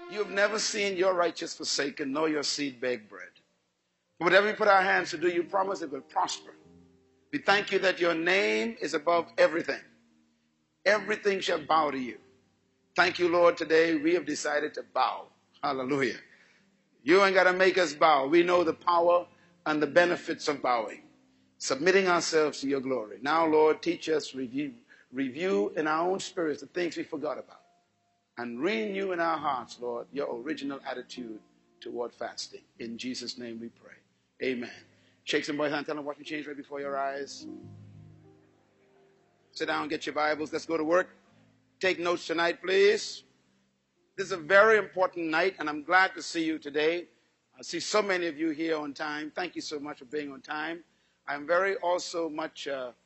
You have never seen your righteous forsaken, nor your seed beg bread. Whatever we put our hands to do, you promise it will prosper. We thank you that your name is above everything. Everything shall bow to you. Thank you, Lord, today we have decided to bow. Hallelujah. You ain't got to make us bow. We know the power and the benefits of bowing, submitting ourselves to your glory. Now, Lord, teach us, review in our own spirits the things we forgot about, and renew in our hearts, Lord, your original attitude toward fasting. In Jesus' name we pray. Amen. Shake somebody's hand, tell them, watch me change right before your eyes. Sit down, get your Bibles. Let's go to work. Take notes tonight, please. This is a very important night, and I'm glad to see you today. I see so many of you here on time. Thank you so much for being on time. I'm very also much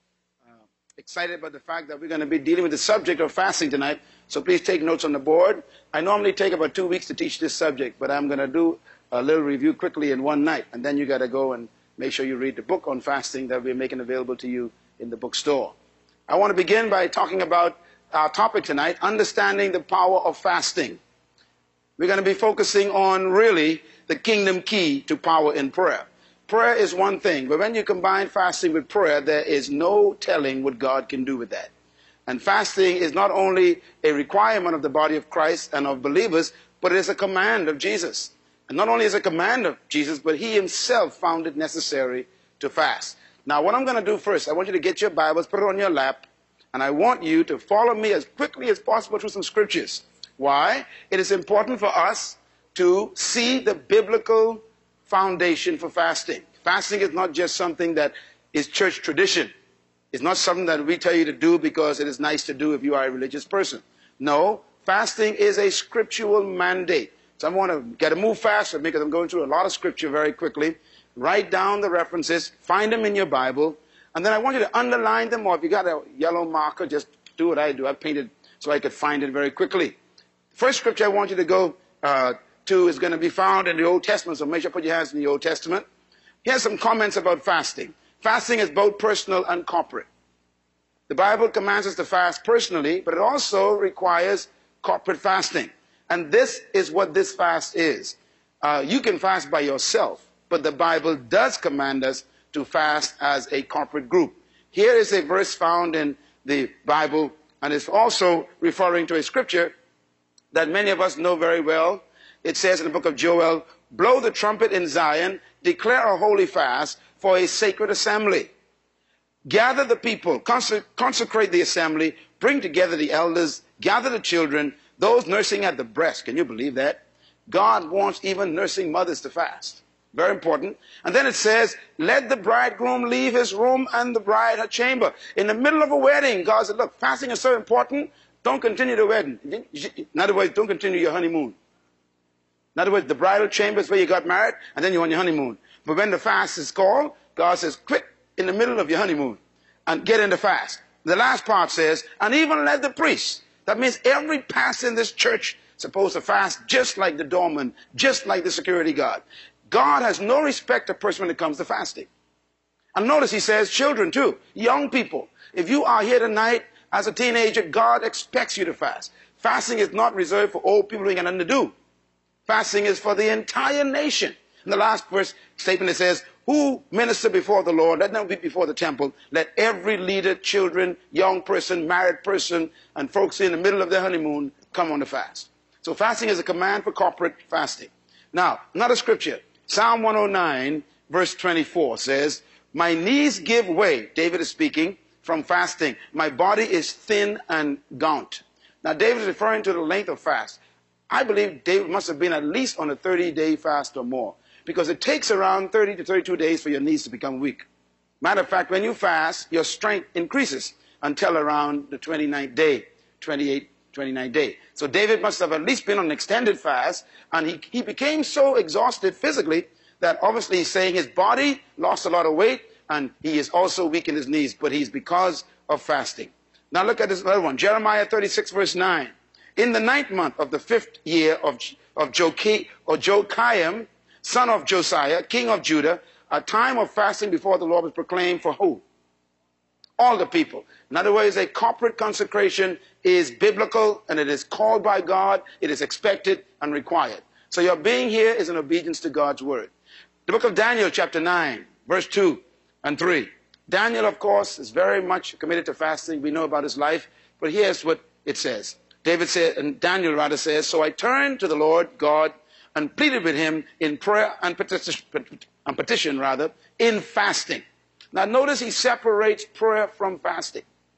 excited about the fact that we're going to be dealing with the subject of fasting tonight. So please take notes on the board. I normally take about 2 weeks to teach this subject, but I'm going to do a little review quickly in one night, and then you got to go and make sure you read the book on fasting that we're making available to you in the bookstore. I want to begin by talking about our topic tonight, understanding the power of fasting. We're going to be focusing on really the kingdom key to power in prayer. Prayer is one thing, but when you combine fasting with prayer, there is no telling what God can do with that. And fasting is not only a requirement of the body of Christ and of believers, but it is a command of Jesus. And not only is it a command of Jesus, but he himself found it necessary to fast. Now, what I'm going to do first, I want you to get your Bibles, put it on your lap, and I want you to follow me as quickly as possible through some scriptures. Why? It is important for us to see the biblical foundation for fasting. Fasting is not just something that is church tradition. It's not something that we tell you to do because it is nice to do if you are a religious person. No, fasting is a scriptural mandate. So I want to get to move faster because I'm going through a lot of scripture very quickly. Write down the references, find them in your Bible, and then I want you to underline them, or if you got a yellow marker, just do what I do. I painted so I could find it very quickly. First scripture I want you to go to is going to be found in the Old Testament, so make sure you put your hands in the Old Testament. Here's some comments about fasting. Fasting is both personal and corporate. The Bible commands us to fast personally, but it also requires corporate fasting. And this is what this fast is. You can fast by yourself, but the Bible does command us to fast as a corporate group. Here is a verse found in the Bible, and it's also referring to a scripture that many of us know very well. It says in the book of Joel, blow the trumpet in Zion, declare a holy fast for a sacred assembly. Gather the people, consecrate the assembly, bring together the elders, gather the children, those nursing at the breast. Can you believe that? God wants even nursing mothers to fast. Very important. And then it says, let the bridegroom leave his room and the bride her chamber. In the middle of a wedding, God said, look, fasting is so important, don't continue the wedding. In other words, don't continue your honeymoon. In other words, the bridal chamber is where you got married, and then you're on your honeymoon. But when the fast is called, God says, quit in the middle of your honeymoon and get into fast. The last part says, and even let the priests. That means every pastor in this church is supposed to fast just like the doorman, just like the security guard. God has no respect to person when it comes to fasting. And notice he says children too, young people. If you are here tonight as a teenager, God expects you to fast. Fasting is not reserved for old people who ain't got nothing to do. Fasting is for the entire nation. In the last verse statement it says, who minister before the Lord, let them be before the temple. Let every leader, children, young person, married person, and folks in the middle of their honeymoon come on the fast. So fasting is a command for corporate fasting. Now, another scripture. Psalm 109, verse 24 says, my knees give way, David is speaking, from fasting. My body is thin and gaunt. Now, David is referring to the length of fast. I believe David must have been at least on a 30-day fast or more, because it takes around 30 to 32 days for your knees to become weak. Matter of fact, when you fast, your strength increases until around the 29th day, 29th day. So David must have at least been on an extended fast, and he became so exhausted physically that obviously he's saying his body lost a lot of weight, and he is also weak in his knees, but he's because of fasting. Now look at this other one, Jeremiah 36, verse 9. In the 9th month of the 5th year of Joachim, son of Josiah, king of Judah, a time of fasting before the Lord was proclaimed for who? All the people. In other words, a corporate consecration is biblical and it is called by God, it is expected and required. So your being here is in obedience to God's word. The book of Daniel, chapter 9, verse 2 and 3. Daniel, of course, is very much committed to fasting. We know about his life, but here's what it says. David said, and Daniel rather says, so I turned to the Lord God and pleaded with him in prayer and petition, in fasting. Now notice he separates prayer from fasting,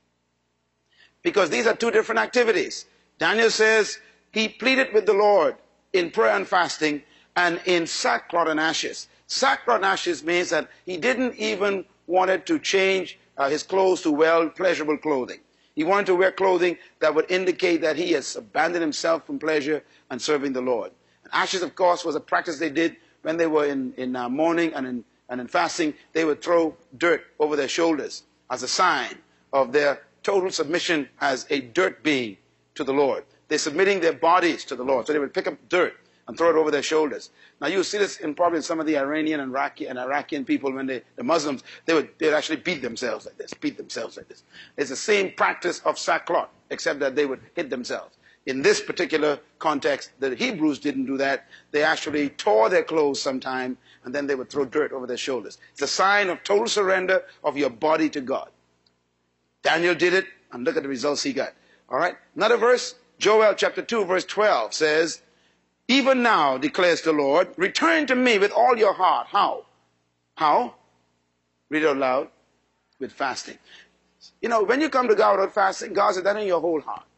because these are two different activities. Daniel says he pleaded with the Lord in prayer and fasting and in sackcloth and ashes. Sackcloth and ashes means that he didn't even wanted to change his clothes to well pleasurable clothing. He wanted to wear clothing that would indicate that he has abandoned himself from pleasure and serving the Lord. And ashes, of course, was a practice they did when they were in mourning and in fasting. They would throw dirt over their shoulders as a sign of their total submission as a dirt being to the Lord. They're submitting their bodies to the Lord. So they would pick up dirt and throw it over their shoulders. Now you see this probably in some of the Iranian and Iraqi people, when the Muslims, they'd actually beat themselves like this, It's the same practice of sackcloth, except that they would hit themselves. In this particular context, the Hebrews didn't do that. They actually tore their clothes sometime, and then they would throw dirt over their shoulders. It's a sign of total surrender of your body to God. Daniel did it, and look at the results he got. All right, another verse, Joel chapter 2, verse 12 says, even now, declares the Lord, return to me with all your heart. How? How? Read it out loud. With fasting. You know, when you come to God without fasting, God said that in your whole heart.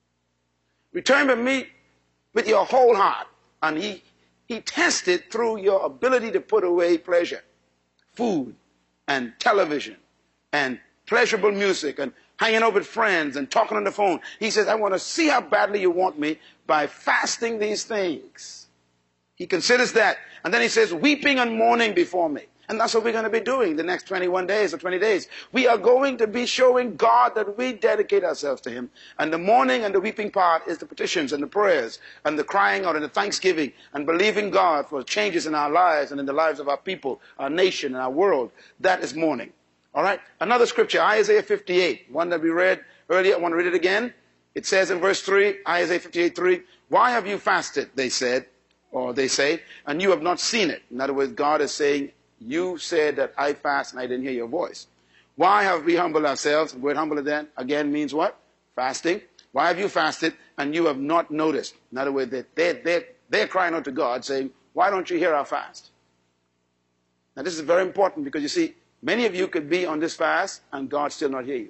Return to me with your whole heart. And he tested through your ability to put away pleasure, food, and television, and pleasurable music, and hanging out with friends and talking on the phone. He says, I want to see how badly you want me by fasting these things. He considers that. And then he says, weeping and mourning before me. And that's what we're going to be doing the next 21 days or 20 days. We are going to be showing God that we dedicate ourselves to him. And the mourning and the weeping part is the petitions and the prayers and the crying out and the thanksgiving and believing God for changes in our lives and in the lives of our people, our nation, and our world. That is mourning. All right, another scripture, Isaiah 58, one that we read earlier. I want to read it again. It says in verse 3, Isaiah 58:3, why have you fasted, they said, or they say, and you have not seen it? In other words, God is saying, you said that I fast and I didn't hear your voice. Why have we humbled ourselves? The word humble again means what? Fasting. Why have you fasted and you have not noticed? In other words, they're crying out to God saying, why don't you hear our fast? Now this is very important, because you see, many of you could be on this fast and God still not hear you.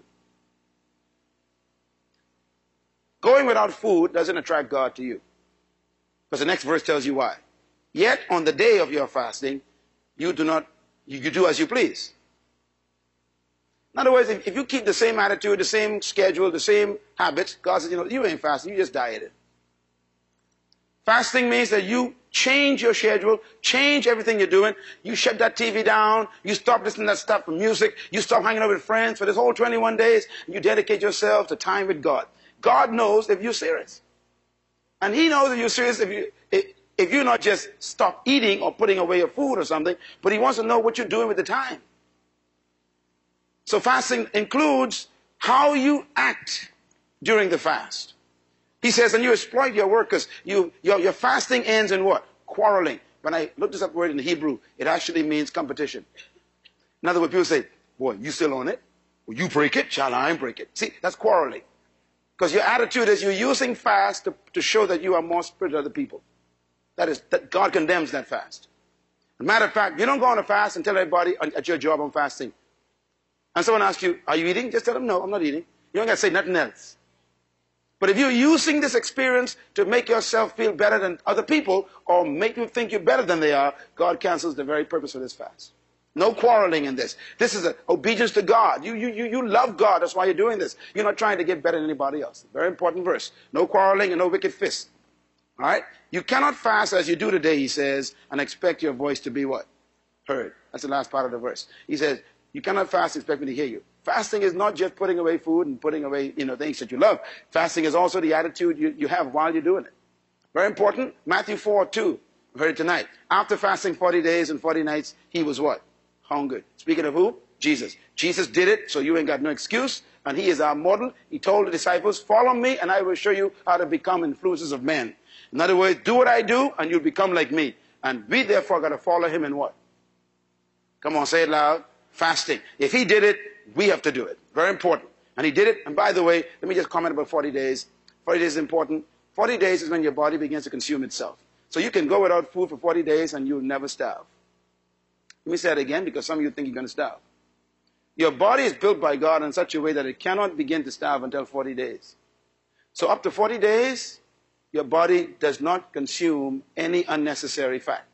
Going without food doesn't attract God to you, because the next verse tells you why. Yet on the day of your fasting, you do as you please. In other words, if you keep the same attitude, the same schedule, the same habits, God says, you ain't fasting, you just dieted. Fasting means that you change your schedule, change everything you're doing. You shut that TV down. You stop listening to that stuff from music. You stop hanging out with friends for this whole 21 days. You dedicate yourself to time with God. God knows if you're serious. And he knows if you're serious if you not just stop eating or putting away your food or something, but he wants to know what you're doing with the time. So fasting includes how you act during the fast. He says, and you exploit your workers. Your fasting ends in what? Quarreling. When I looked this up word in the Hebrew, it actually means competition. In other words, people say, boy, you still on it? Well, you break it, shall I break it? See, that's quarreling. Because your attitude is you're using fast to show that you are more spiritual than other people. That God condemns that fast. As a matter of fact, you don't go on a fast and tell everybody at your job I'm fasting. And someone asks you, are you eating? Just tell them, no, I'm not eating. You don't got to say nothing else. But if you're using this experience to make yourself feel better than other people or make you think you're better than they are, God cancels the very purpose of this fast. No quarreling in this. This is an obedience to God. You love God. That's why you're doing this. You're not trying to get better than anybody else. Very important verse. No quarreling and no wicked fists. All right? You cannot fast as you do today, he says, and expect your voice to be what? Heard. That's the last part of the verse. He says, you cannot fast and expect me to hear you. Fasting is not just putting away food and putting away, things that you love. Fasting is also the attitude you have while you're doing it. Very important. Matthew 4:2. We heard it tonight. After fasting 40 days and 40 nights, he was what? Hungered. Speaking of who? Jesus. Jesus did it, so you ain't got no excuse. And he is our model. He told the disciples, follow me and I will show you how to become influencers of men. In other words, do what I do and you'll become like me. And we therefore got to follow him in what? Come on, say it loud. Fasting. If he did it, we have to do it. Very important. And he did it. And by the way, let me just comment about 40 days. 40 days is important. 40 days is when your body begins to consume itself. So you can go without food for 40 days and you'll never starve. Let me say it again because some of you think you're going to starve. Your body is built by God in such a way that it cannot begin to starve until 40 days. So up to 40 days, your body does not consume any unnecessary fat.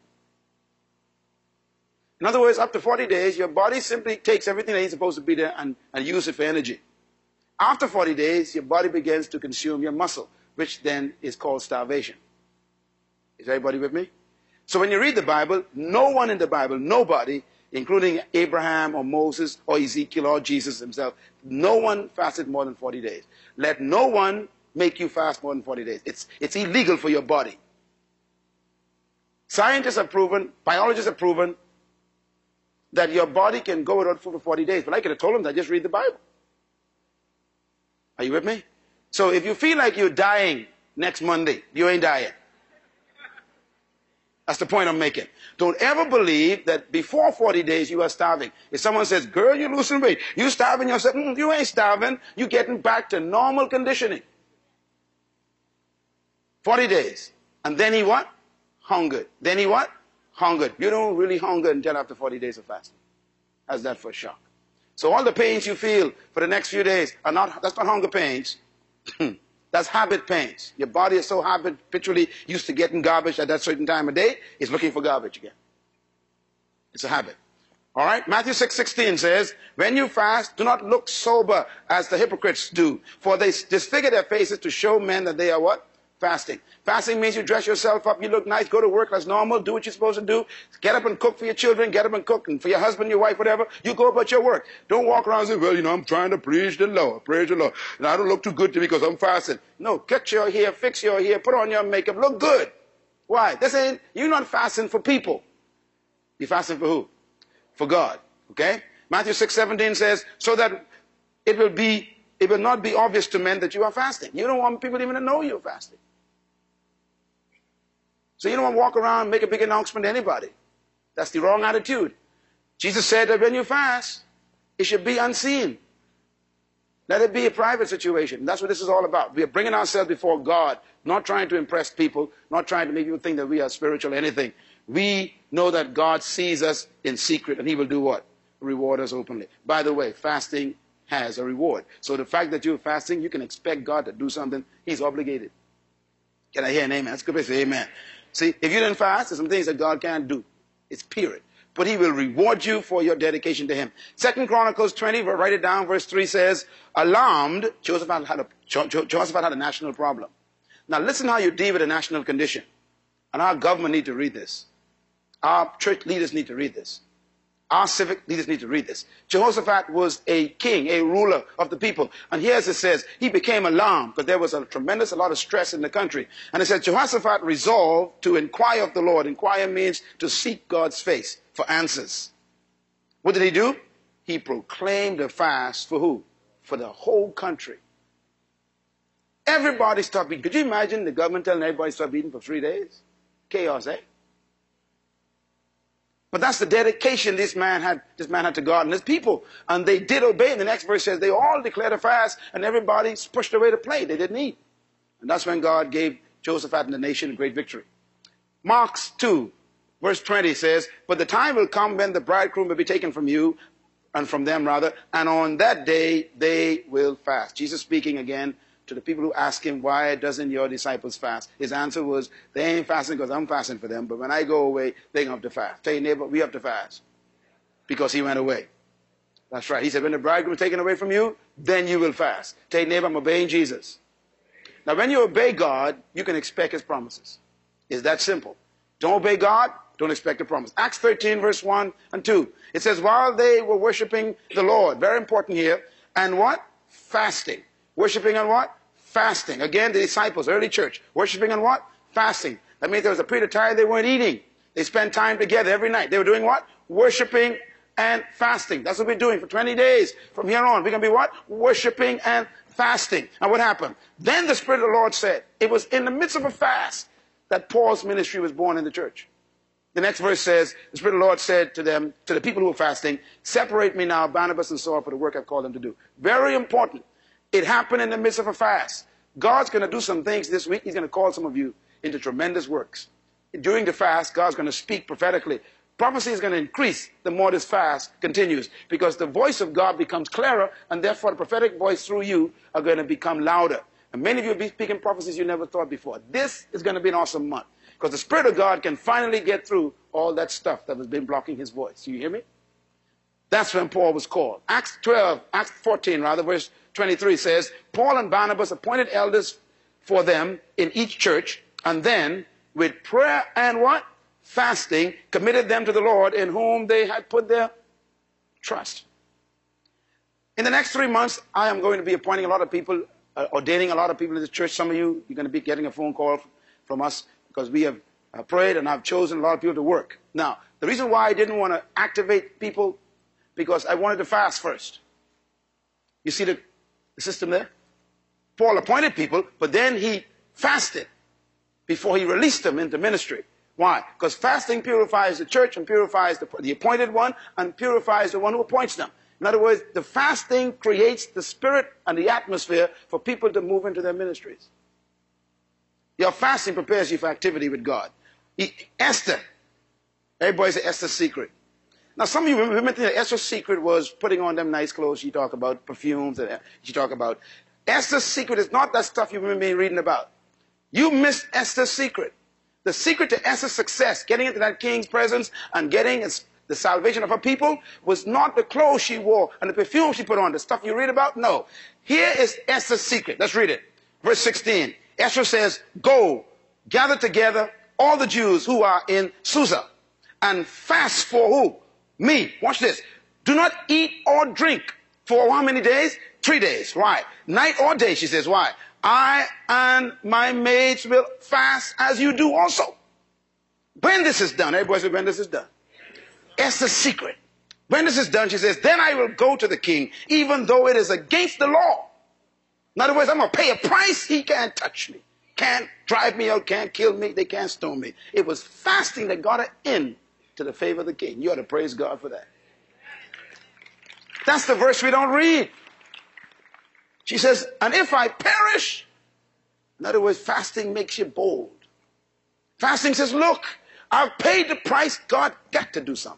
In other words, up to 40 days, your body simply takes everything that ain't supposed to be there and uses it for energy. After 40 days, your body begins to consume your muscle, which then is called starvation. Is everybody with me? So when you read the Bible, no one in the Bible, nobody, including Abraham or Moses or Ezekiel or Jesus himself, no one fasted more than 40 days. Let no one make you fast more than 40 days. It's illegal for your body. Scientists have proven, biologists have proven, that your body can go without food for 40 days. But I could have told them that, just read the Bible. Are you with me? So if you feel like you're dying next Monday, you ain't dying. That's the point I'm making. Don't ever believe that before 40 days you are starving. If someone says, girl, you're losing weight, you starving yourself, you ain't starving, you're getting back to normal conditioning. 40 days. And then he what? Hungered. Then he what? Hungered. You don't really hunger until after 40 days of fasting. How's that for a shock? So all the pains you feel for the next few days are not, that's not hunger pains. That's habit pains. Your body is so habitually used to getting garbage at that certain time of day, it's looking for garbage again. It's a habit. All right? Matthew 6:16 says, when you fast, do not look sober as the hypocrites do, for they disfigure their faces to show men that they are what? Fasting. Fasting means you dress yourself up, you look nice, go to work, that's normal, do what you're supposed to do. Get up and cook for your children, get up and cook, and for your husband, your wife, whatever, you go about your work. Don't walk around and say, well, I'm trying to please the Lord, and I don't look too good to me because I'm fasting. No, cut your hair, fix your hair, put on your makeup, look good. Why? You're not fasting for people. You're fasting for who? For God. Okay? Matthew 6:17 says, so that it will not be obvious to men that you are fasting. You don't want people even to know you're fasting. So you don't want to walk around and make a big announcement to anybody. That's the wrong attitude. Jesus said that when you fast, it should be unseen. Let it be a private situation. That's what this is all about. We are bringing ourselves before God, not trying to impress people, not trying to make people think that we are spiritual or anything. We know that God sees us in secret and he will do what? Reward us openly. By the way, fasting has a reward. So the fact that you're fasting, you can expect God to do something. He's obligated. Can I hear an amen? That's a good place to say amen. See, if you didn't fast, there's some things that God can't do. It's period. But he will reward you for your dedication to him. 2 Chronicles 20, write it down, verse 3 says, alarmed, Jehoshaphat had a national problem. Now listen how you deal with a national condition. And our government need to read this. Our church leaders need to read this. Our civic leaders need to read this. Jehoshaphat was a king, a ruler of the people. And here it says, he became alarmed because there was a lot of stress in the country. And it says, Jehoshaphat resolved to inquire of the Lord. Inquire means to seek God's face for answers. What did he do? He proclaimed a fast for who? For the whole country. Everybody stopped eating. Could you imagine the government telling everybody to stop eating for 3 days? Chaos, eh? But that's the dedication this man had to God and his people. And they did obey. And the next verse says they all declared a fast and everybody pushed away the plate. They didn't eat. And that's when God gave Jehoshaphat and the nation a great victory. Mark 2, verse 20 says, but the time will come when the bridegroom will be taken from you, and from them rather, and on that day they will fast. Jesus speaking again to the people who ask him, why doesn't your disciples fast? His answer was, they ain't fasting because I'm fasting for them, but when I go away, they're going to have to fast. Tell your neighbor, we have to fast because he went away. That's right. He said, when the bridegroom is taken away from you, then you will fast. Tell your neighbor, I'm obeying Jesus. Now, when you obey God, you can expect his promises. It's that simple. Don't obey God, don't expect a promise. Acts 13, verse 1 and 2. It says, while they were worshiping the Lord, very important here, and what? Fasting. Worshiping and what? Fasting. Again, the disciples, early church, worshiping and what? Fasting. That means there was a period of time they weren't eating. They spent time together every night. They were doing what? Worshiping and fasting. That's what we're doing for 20 days. From here on, we're going to be what? Worshiping and fasting. And what happened? Then the Spirit of the Lord said, it was in the midst of a fast that Paul's ministry was born in the church. The next verse says, the Spirit of the Lord said to them, to the people who were fasting, separate me now, Barnabas and Saul, for the work I've called them to do. Very important. It happened in the midst of a fast. God's going to do some things this week. He's going to call some of you into tremendous works. During the fast, God's going to speak prophetically. Prophecy is going to increase the more this fast continues, because the voice of God becomes clearer, and therefore the prophetic voice through you are going to become louder. And many of you will be speaking prophecies you never thought before. This is going to be an awesome month, because the Spirit of God can finally get through all that stuff that has been blocking his voice. You hear me? That's when Paul was called. Acts 14, verse 23 says, Paul and Barnabas appointed elders for them in each church, and then with prayer and what? Fasting, committed them to the Lord in whom they had put their trust. In the next 3 months, I am going to be appointing a lot of people, ordaining a lot of people in the church. Some of you, you're going to be getting a phone call from us, because we have prayed and I've chosen a lot of people to work. Now, the reason why I didn't want to activate people, because I wanted to fast first. You see the system there? Paul appointed people, but then he fasted before he released them into ministry. Why? Because fasting purifies the church and purifies the appointed one and purifies the one who appoints them. In other words, the fasting creates the spirit and the atmosphere for people to move into their ministries. Your fasting prepares you for activity with God. Esther. Everybody say Esther's secret. Now, some of you remember that Esther's secret was putting on them nice clothes. She talked about perfumes, and she talked about. Esther's secret is not that stuff you remember me reading about. You missed Esther's secret. The secret to Esther's success, getting into that king's presence and getting the salvation of her people, was not the clothes she wore and the perfume she put on, the stuff you read about. No. Here is Esther's secret. Let's read it. Verse 16. Esther says, go, gather together all the Jews who are in Susa, and fast for who? Me. Watch this. Do not eat or drink for how many days? 3 days. Why? Night or day, she says. Why? I and my maids will fast as you do also. When this is done, everybody say when this is done. Esther's secret. When this is done, she says, then I will go to the king, even though it is against the law. In other words, I'm going to pay a price. He can't touch me. Can't drive me out, can't kill me, they can't stone me. It was fasting that got her in to the favor of the king. You ought to praise God for that. That's the verse we don't read. She says, and if I perish, in other words, fasting makes you bold. Fasting says, look, I've paid the price. God got to do something.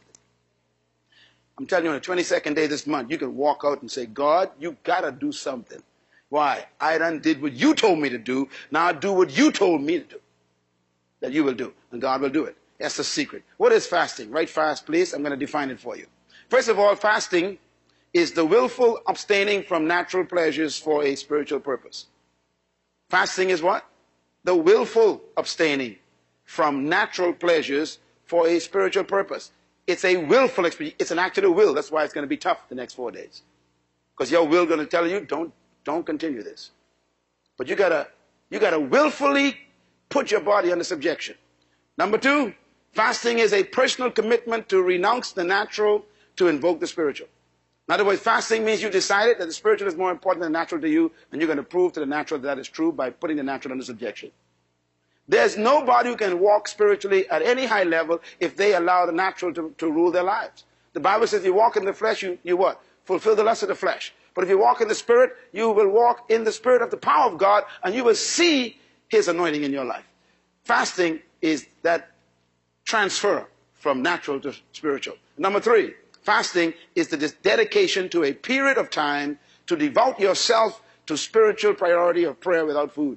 I'm telling you, on the 22nd day this month, you can walk out and say, God, you got to do something. Why? I done did what you told me to do. Now I do what you told me to do. That you will do. And God will do it. That's the secret. What is fasting? Write fast, please. I'm going to define it for you. First of all, fasting is the willful abstaining from natural pleasures for a spiritual purpose. Fasting is what? The willful abstaining from natural pleasures for a spiritual purpose. It's a willful experience. It's an act of the will. That's why it's going to be tough the next 4 days. Because your will is going to tell you, don't continue this. But you gotta willfully put your body under subjection. Number 2, fasting is a personal commitment to renounce the natural to invoke the spiritual. In other words, fasting means you decided that the spiritual is more important than the natural to you, and you're going to prove to the natural that is true by putting the natural under subjection. There's nobody who can walk spiritually at any high level if they allow the natural to rule their lives. The Bible says if you walk in the flesh, you what? Fulfill the lust of the flesh. But if you walk in the Spirit, you will walk in the Spirit of the power of God, and you will see His anointing in your life. Fasting is that transfer from natural to spiritual. Number 3, fasting is the dedication to a period of time to devote yourself to spiritual priority of prayer without food.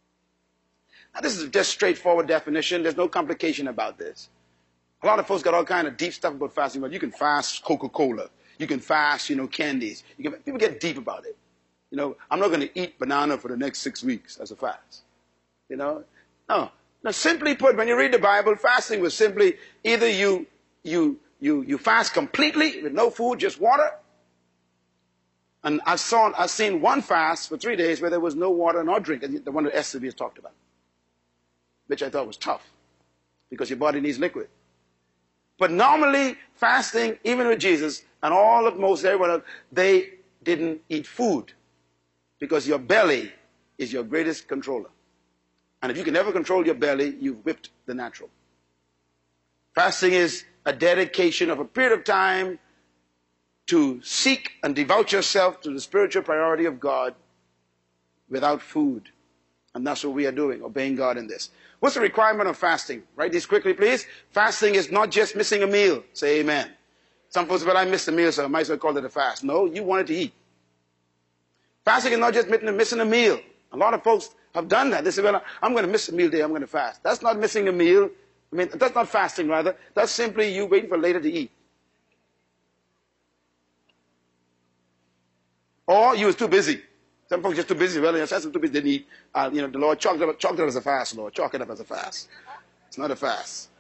Now, this is just straightforward definition. There's no complication about this. A lot of folks got all kind of deep stuff about fasting, but you can fast Coca-Cola. You can fast, candies. People get deep about it. I'm not going to eat banana for the next 6 weeks as a fast. No. Now, simply put, when you read the Bible, fasting was simply either you fast completely with no food, just water. And I've seen one fast for 3 days where there was no water nor drink, the one that Esther has talked about, which I thought was tough because your body needs liquid. But normally, fasting, even with Jesus and all of most everyone else, they didn't eat food because your belly is your greatest controller. And if you can never control your belly, you've whipped the natural. Fasting is a dedication of a period of time to seek and devote yourself to the spiritual priority of God without food. And that's what we are doing, obeying God in this. What's the requirement of fasting? Write these quickly, please. Fasting is not just missing a meal. Say amen. Some folks say, well, I missed a meal, so I might as well call it a fast. No, you wanted to eat. Fasting is not just missing a meal. A lot of folks have done that. They say, well, I'm going to miss a meal day, I'm going to fast. That's not missing a meal. I mean, that's not fasting, rather. That's simply you waiting for later to eat. Or you was too busy. Some folks just too busy. Well, yes, I'm too busy, didn't eat. The Lord chalked it up as a fast, Lord. Chalk it up as a fast. It's not a fast.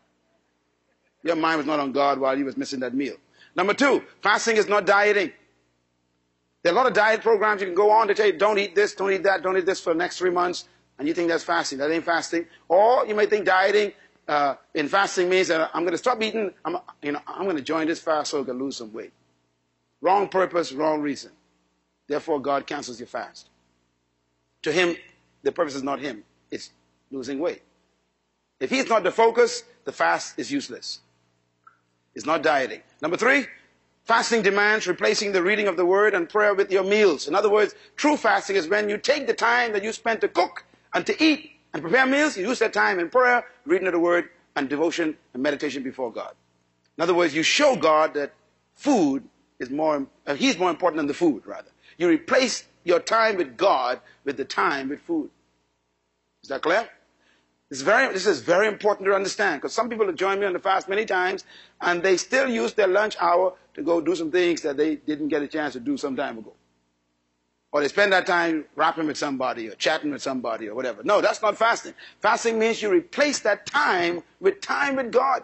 Your mind was not on God while you was missing that meal. Number two, fasting is not dieting. There are a lot of diet programs you can go on to tell you, don't eat this, don't eat that, don't eat this for the next 3 months, and you think that's fasting. That ain't fasting. Or you may think dieting in fasting means that I'm going to stop eating, I'm going to join this fast so I can lose some weight. Wrong purpose, wrong reason. Therefore, God cancels your fast. To him, the purpose is not him. It's losing weight. If he's not the focus, the fast is useless. It's not dieting. Number three, fasting demands replacing the reading of the word and prayer with your meals. In other words, true fasting is when you take the time that you spend to cook and to eat and prepare meals, you use that time in prayer, reading of the word, and devotion and meditation before God. In other words, you show God that food is he's more important than the food, rather. You replace your time with God with the time with food. Is that clear? This is very important to understand, because some people have joined me on the fast many times, and they still use their lunch hour to go do some things that they didn't get a chance to do some time ago. Or they spend that time rapping with somebody or chatting with somebody or whatever. No, that's not fasting. Fasting means you replace that time with God.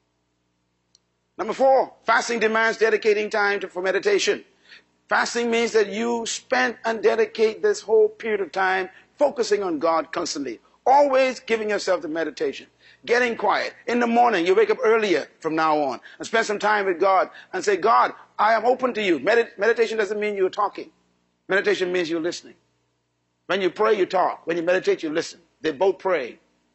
Number four, fasting demands dedicating time for meditation. Fasting means that you spend and dedicate this whole period of time focusing on God constantly. Always giving yourself to meditation. Getting quiet. In the morning, you wake up earlier from now on and spend some time with God and say, God, I am open to you. Meditation doesn't mean you're talking. Meditation means you're listening. When you pray, you talk. When you meditate, you listen. They both pray.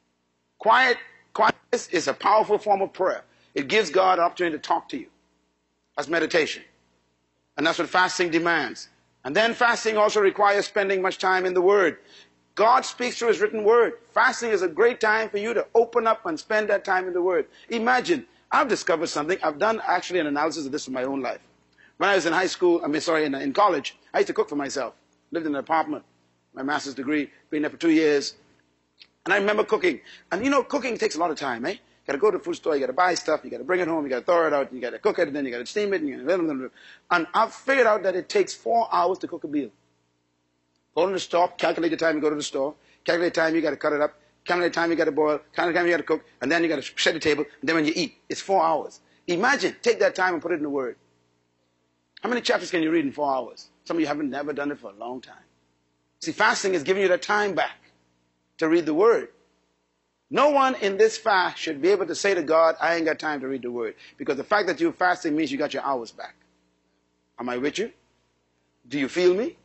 Quietness is a powerful form of prayer. It gives God an opportunity to talk to you. That's meditation. And that's what fasting demands. And then fasting also requires spending much time in the Word. God speaks through his written word. Fasting is a great time for you to open up and spend that time in the Word. Imagine, I've discovered something. I've done actually an analysis of this in my own life. When I was in high school, in college, I used to cook for myself. Lived in an apartment, my master's degree, been there for 2 years. And I remember cooking. And cooking takes a lot of time, eh? You got to go to the food store, you got to buy stuff, you got to bring it home, you got to throw it out, you got to cook it, and then you got to steam it, and I've figured out that it takes 4 hours to cook a meal. Go to the store, calculate the time you go to the store, calculate the time you got to cut it up, calculate the time you got to boil, calculate the time you got to cook, and then you got to set the table, and then when you eat, it's 4 hours. Imagine, take that time and put it in the Word. How many chapters can you read in 4 hours? Some of you haven't never done it for a long time. See, fasting is giving you that time back to read the Word. No one in this fast should be able to say to God, I ain't got time to read the Word. Because the fact that you're fasting means you got your hours back. Am I with you? Do you feel me?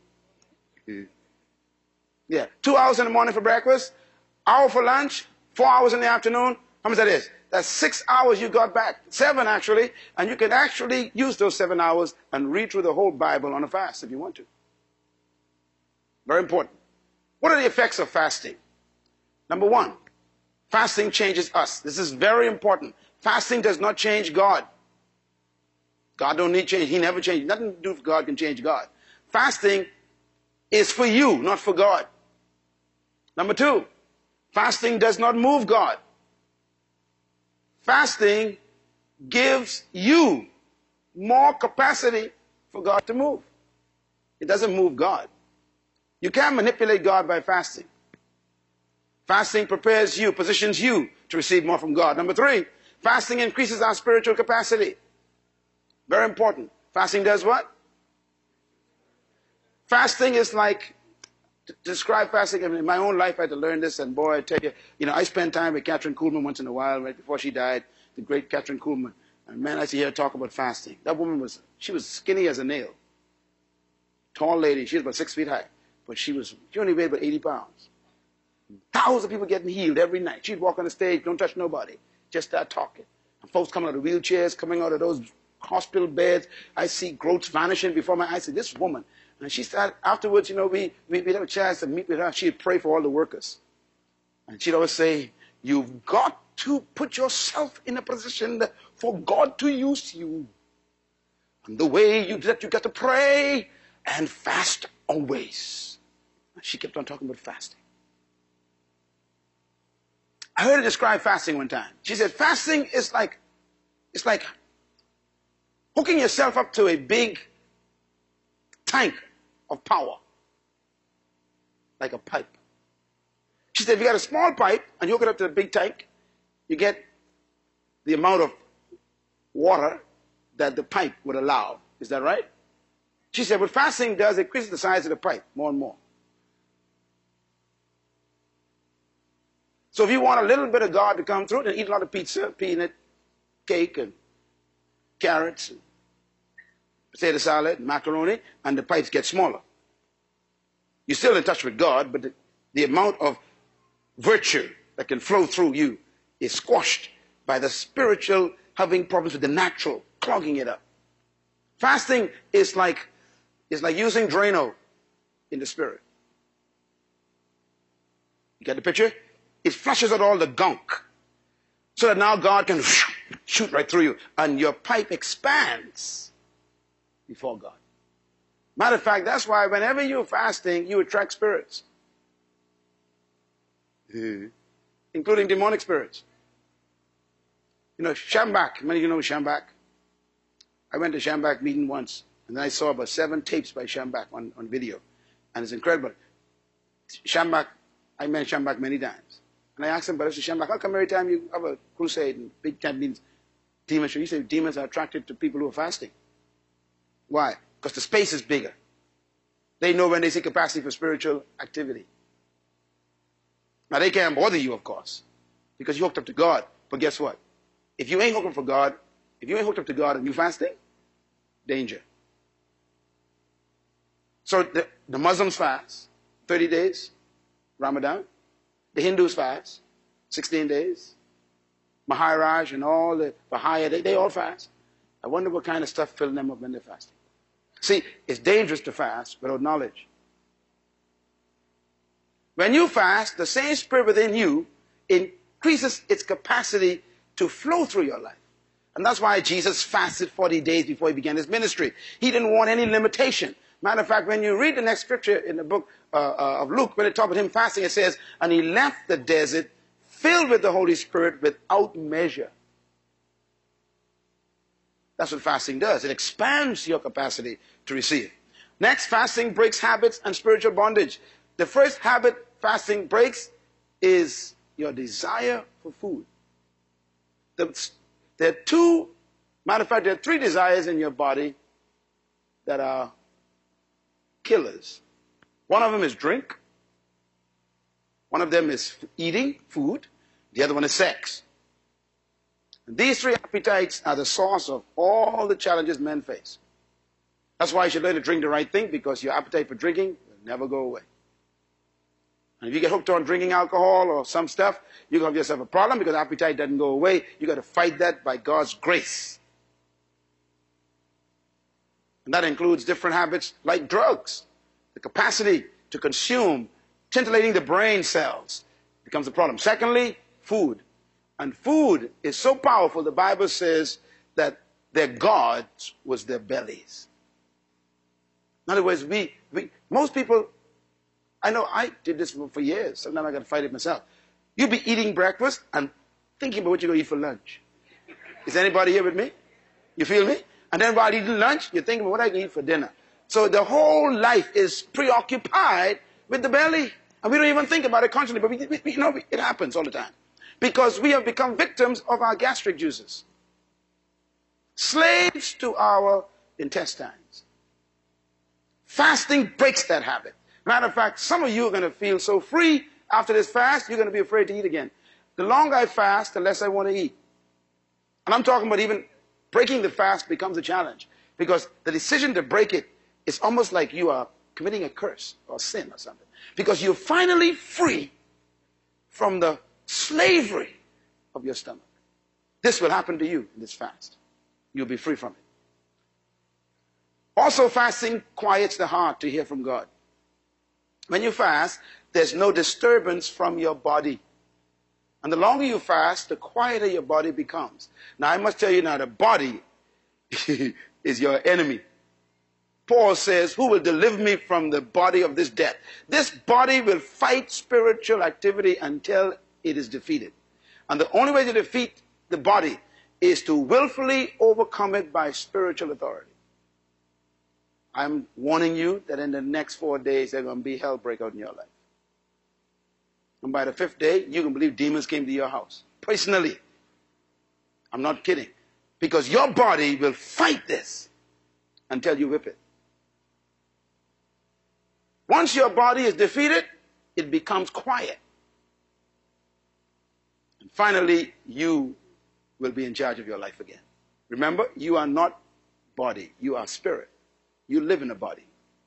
Yeah. 2 hours in the morning for breakfast, hour for lunch, 4 hours in the afternoon. How much that is? That's 6 hours you got back. 7 actually. And you can actually use those 7 hours and read through the whole Bible on a fast if you want to. Very important. What are the effects of fasting? Number one, fasting changes us. This is very important. Fasting does not change God. God don't need change. He never changed. Nothing to do with God can change God. Fasting is for you, not for God. Number two, fasting does not move God. Fasting gives you more capacity for God to move. It doesn't move God. You can't manipulate God by fasting. Fasting prepares you, positions you to receive more from God. Number three, fasting increases our spiritual capacity. Very important. Fasting does what? Fasting is like, to describe fasting, in my own life I had to learn this, and boy, I tell you, I spend time with Catherine Kuhlman once in a while, right before she died. the great Catherine Kuhlman. And man, I see her talk about fasting. That woman she was skinny as a nail. Tall lady, she was about 6 feet high. But she only weighed about 80 pounds. Thousands of people getting healed every night. She'd walk on the stage, don't touch nobody. Just start talking. And folks coming out of wheelchairs, coming out of those hospital beds. I see growths vanishing before my eyes. I say, this woman. And she started, afterwards, we'd have a chance to meet with her. She'd pray for all the workers. And she'd always say, you've got to put yourself in a position for God to use you. And the way you do that, you got to pray and fast always. And she kept on talking about fasting. I heard her describe fasting one time. She said, fasting is like hooking yourself up to a big tank of power, like a pipe. She said, if you got a small pipe and you hook it up to a big tank, you get the amount of water that the pipe would allow. Is that right? She said, what fasting does, it increases the size of the pipe more and more. So if you want a little bit of God to come through, then eat a lot of pizza, peanut, cake, and carrots, and potato salad, and macaroni, and the pipes get smaller. You're still in touch with God, but the amount of virtue that can flow through you is squashed by the spiritual having problems with the natural, clogging it up. Fasting is like using Drano in the spirit. You get the picture? It flushes out all the gunk so that now God can shoot right through you and your pipe expands before God. Matter of fact, that's why whenever you're fasting, you attract spirits, including demonic spirits. Shambach, many of you know Shambach. I went to Shambach meeting once, and then I saw about 7 tapes by Shambach on video. And it's incredible. Shambach, I met Shambach many times. And I asked him, Brother Shambach, how come every time you have a crusade and big camp meetings, demons, you say demons are attracted to people who are fasting? Why? Because the space is bigger. They know when they see capacity for spiritual activity. Now, they can't bother you, of course, because you're hooked up to God. But guess what? If you ain't hooked up to God and you fasting, danger. So the Muslims fast 30 days, Ramadan. The Hindus fast 16 days. Maharaj and all the Baha'i, they all fast. I wonder what kind of stuff filling them up when they're fasting. See, it's dangerous to fast without knowledge. When you fast, the same spirit within you increases its capacity to flow through your life. And that's why Jesus fasted 40 days before he began his ministry. He didn't want any limitation. Matter of fact, when you read the next scripture in the book of Luke, when it talks about him fasting, it says, and he left the desert filled with the Holy Spirit without measure. That's what fasting does. It expands your capacity to receive. Next, fasting breaks habits and spiritual bondage. The first habit fasting breaks is your desire for food. There are 3 desires in your body that are killers. One of them is drink. One of them is eating, food. The other one is sex. And these 3 appetites are the source of all the challenges men face. That's why you should learn to drink the right thing, because your appetite for drinking will never go away. And if you get hooked on drinking alcohol or some stuff, you're going to have yourself a problem because appetite doesn't go away. You've got to fight that by God's grace. And that includes different habits like drugs. The capacity to consume, titillating the brain cells becomes a problem. Secondly, food. And food is so powerful, the Bible says that their gods was their bellies. In other words, most people, I know I did this for years. Sometimes I got to fight it myself. You'll be eating breakfast and thinking about what you're going to eat for lunch. Is anybody here with me? You feel me? And then while eating lunch, you're thinking about what I can eat for dinner. So the whole life is preoccupied with the belly. And we don't even think about it consciously, but it happens all the time. Because we have become victims of our gastric juices. Slaves to our intestines. Fasting breaks that habit. Matter of fact, some of you are going to feel so free after this fast, you're going to be afraid to eat again. The longer I fast, the less I want to eat. And I'm talking about even breaking the fast becomes a challenge, because the decision to break it is almost like you are committing a curse or sin or something, because you're finally free from the slavery of your stomach. This will happen to you in this fast. You'll be free from it. Also, fasting quiets the heart to hear from God. When you fast, there's no disturbance from your body. And the longer you fast, the quieter your body becomes. Now, I must tell you now, the body is your enemy. Paul says, who will deliver me from the body of this death? This body will fight spiritual activity until it is defeated. And the only way to defeat the body is to willfully overcome it by spiritual authority. I'm warning you that in the next 4 days, there's going to be hell break out in your life. And by the 5th day, you can believe demons came to your house. Personally. I'm not kidding. Because your body will fight this until you whip it. Once your body is defeated, it becomes quiet. And finally, you will be in charge of your life again. Remember, you are not body, you are spirit. You live in a body.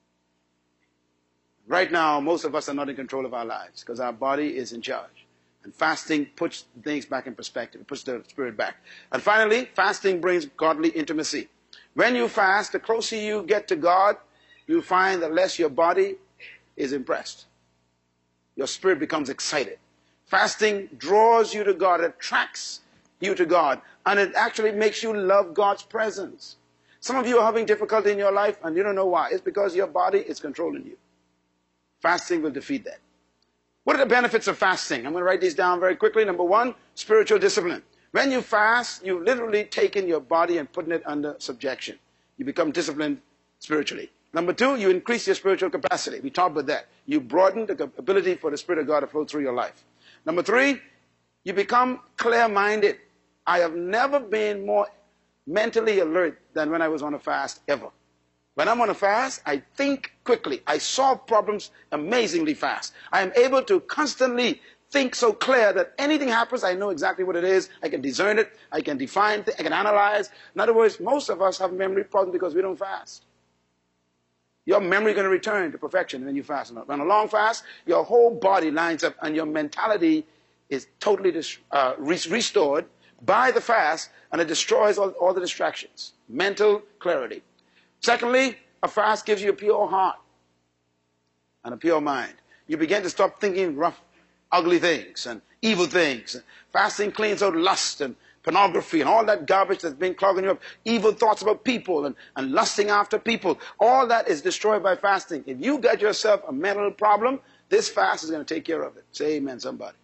Right now, most of us are not in control of our lives because our body is in charge. And fasting puts things back in perspective. It puts the spirit back. And finally, fasting brings godly intimacy. When you fast, the closer you get to God, you find the less your body is impressed. Your spirit becomes excited. Fasting draws you to God, attracts you to God, and it actually makes you love God's presence. Some of you are having difficulty in your life and you don't know why. It's because your body is controlling you. Fasting will defeat that. What are the benefits of fasting? I'm going to write these down very quickly. Number one, spiritual discipline. When you fast, you've literally taken your body and putting it under subjection. You become disciplined spiritually. Number two, you increase your spiritual capacity. We talked about that. You broaden the ability for the Spirit of God to flow through your life. Number three, you become clear-minded. I have never been more mentally alert than when I was on a fast ever. When I'm on a fast, I think quickly. I solve problems amazingly fast. I am able to constantly think so clear that anything happens, I know exactly what it is. I can discern it. I can define it. I can analyze. In other words, most of us have memory problems because we don't fast. Your memory is going to return to perfection when you fast. On a long fast, your whole body lines up and your mentality is totally restored by the fast, and it destroys all the distractions. Mental clarity. Secondly, a fast gives you a pure heart and a pure mind. You begin to stop thinking rough, ugly things and evil things. Fasting cleans out lust and pornography and all that garbage that's been clogging you up. Evil thoughts about people and lusting after people. All that is destroyed by fasting. If you get yourself a mental problem, this fast is going to take care of it. Say amen, somebody.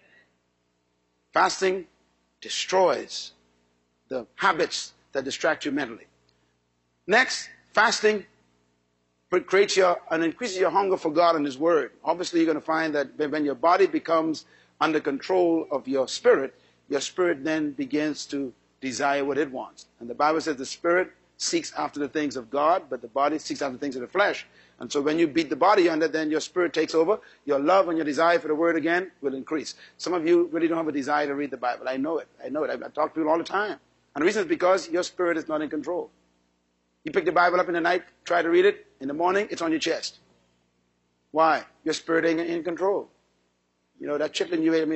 Fasting destroys the habits that distract you mentally. Next, fasting creates and increases your hunger for God and His Word. Obviously, you're going to find that when your body becomes under control of your spirit then begins to desire what it wants. And the Bible says the spirit seeks after the things of God, but the body seeks after the things of the flesh. And so when you beat the body under, then your spirit takes over. Your love and your desire for the Word again will increase. Some of you really don't have a desire to read the Bible. I know it. I talk to people all the time. And the reason is because your spirit is not in control. You pick the Bible up in the night, try to read it. In the morning, it's on your chest. Why? Your spirit ain't in control. You know, that chicken you ate,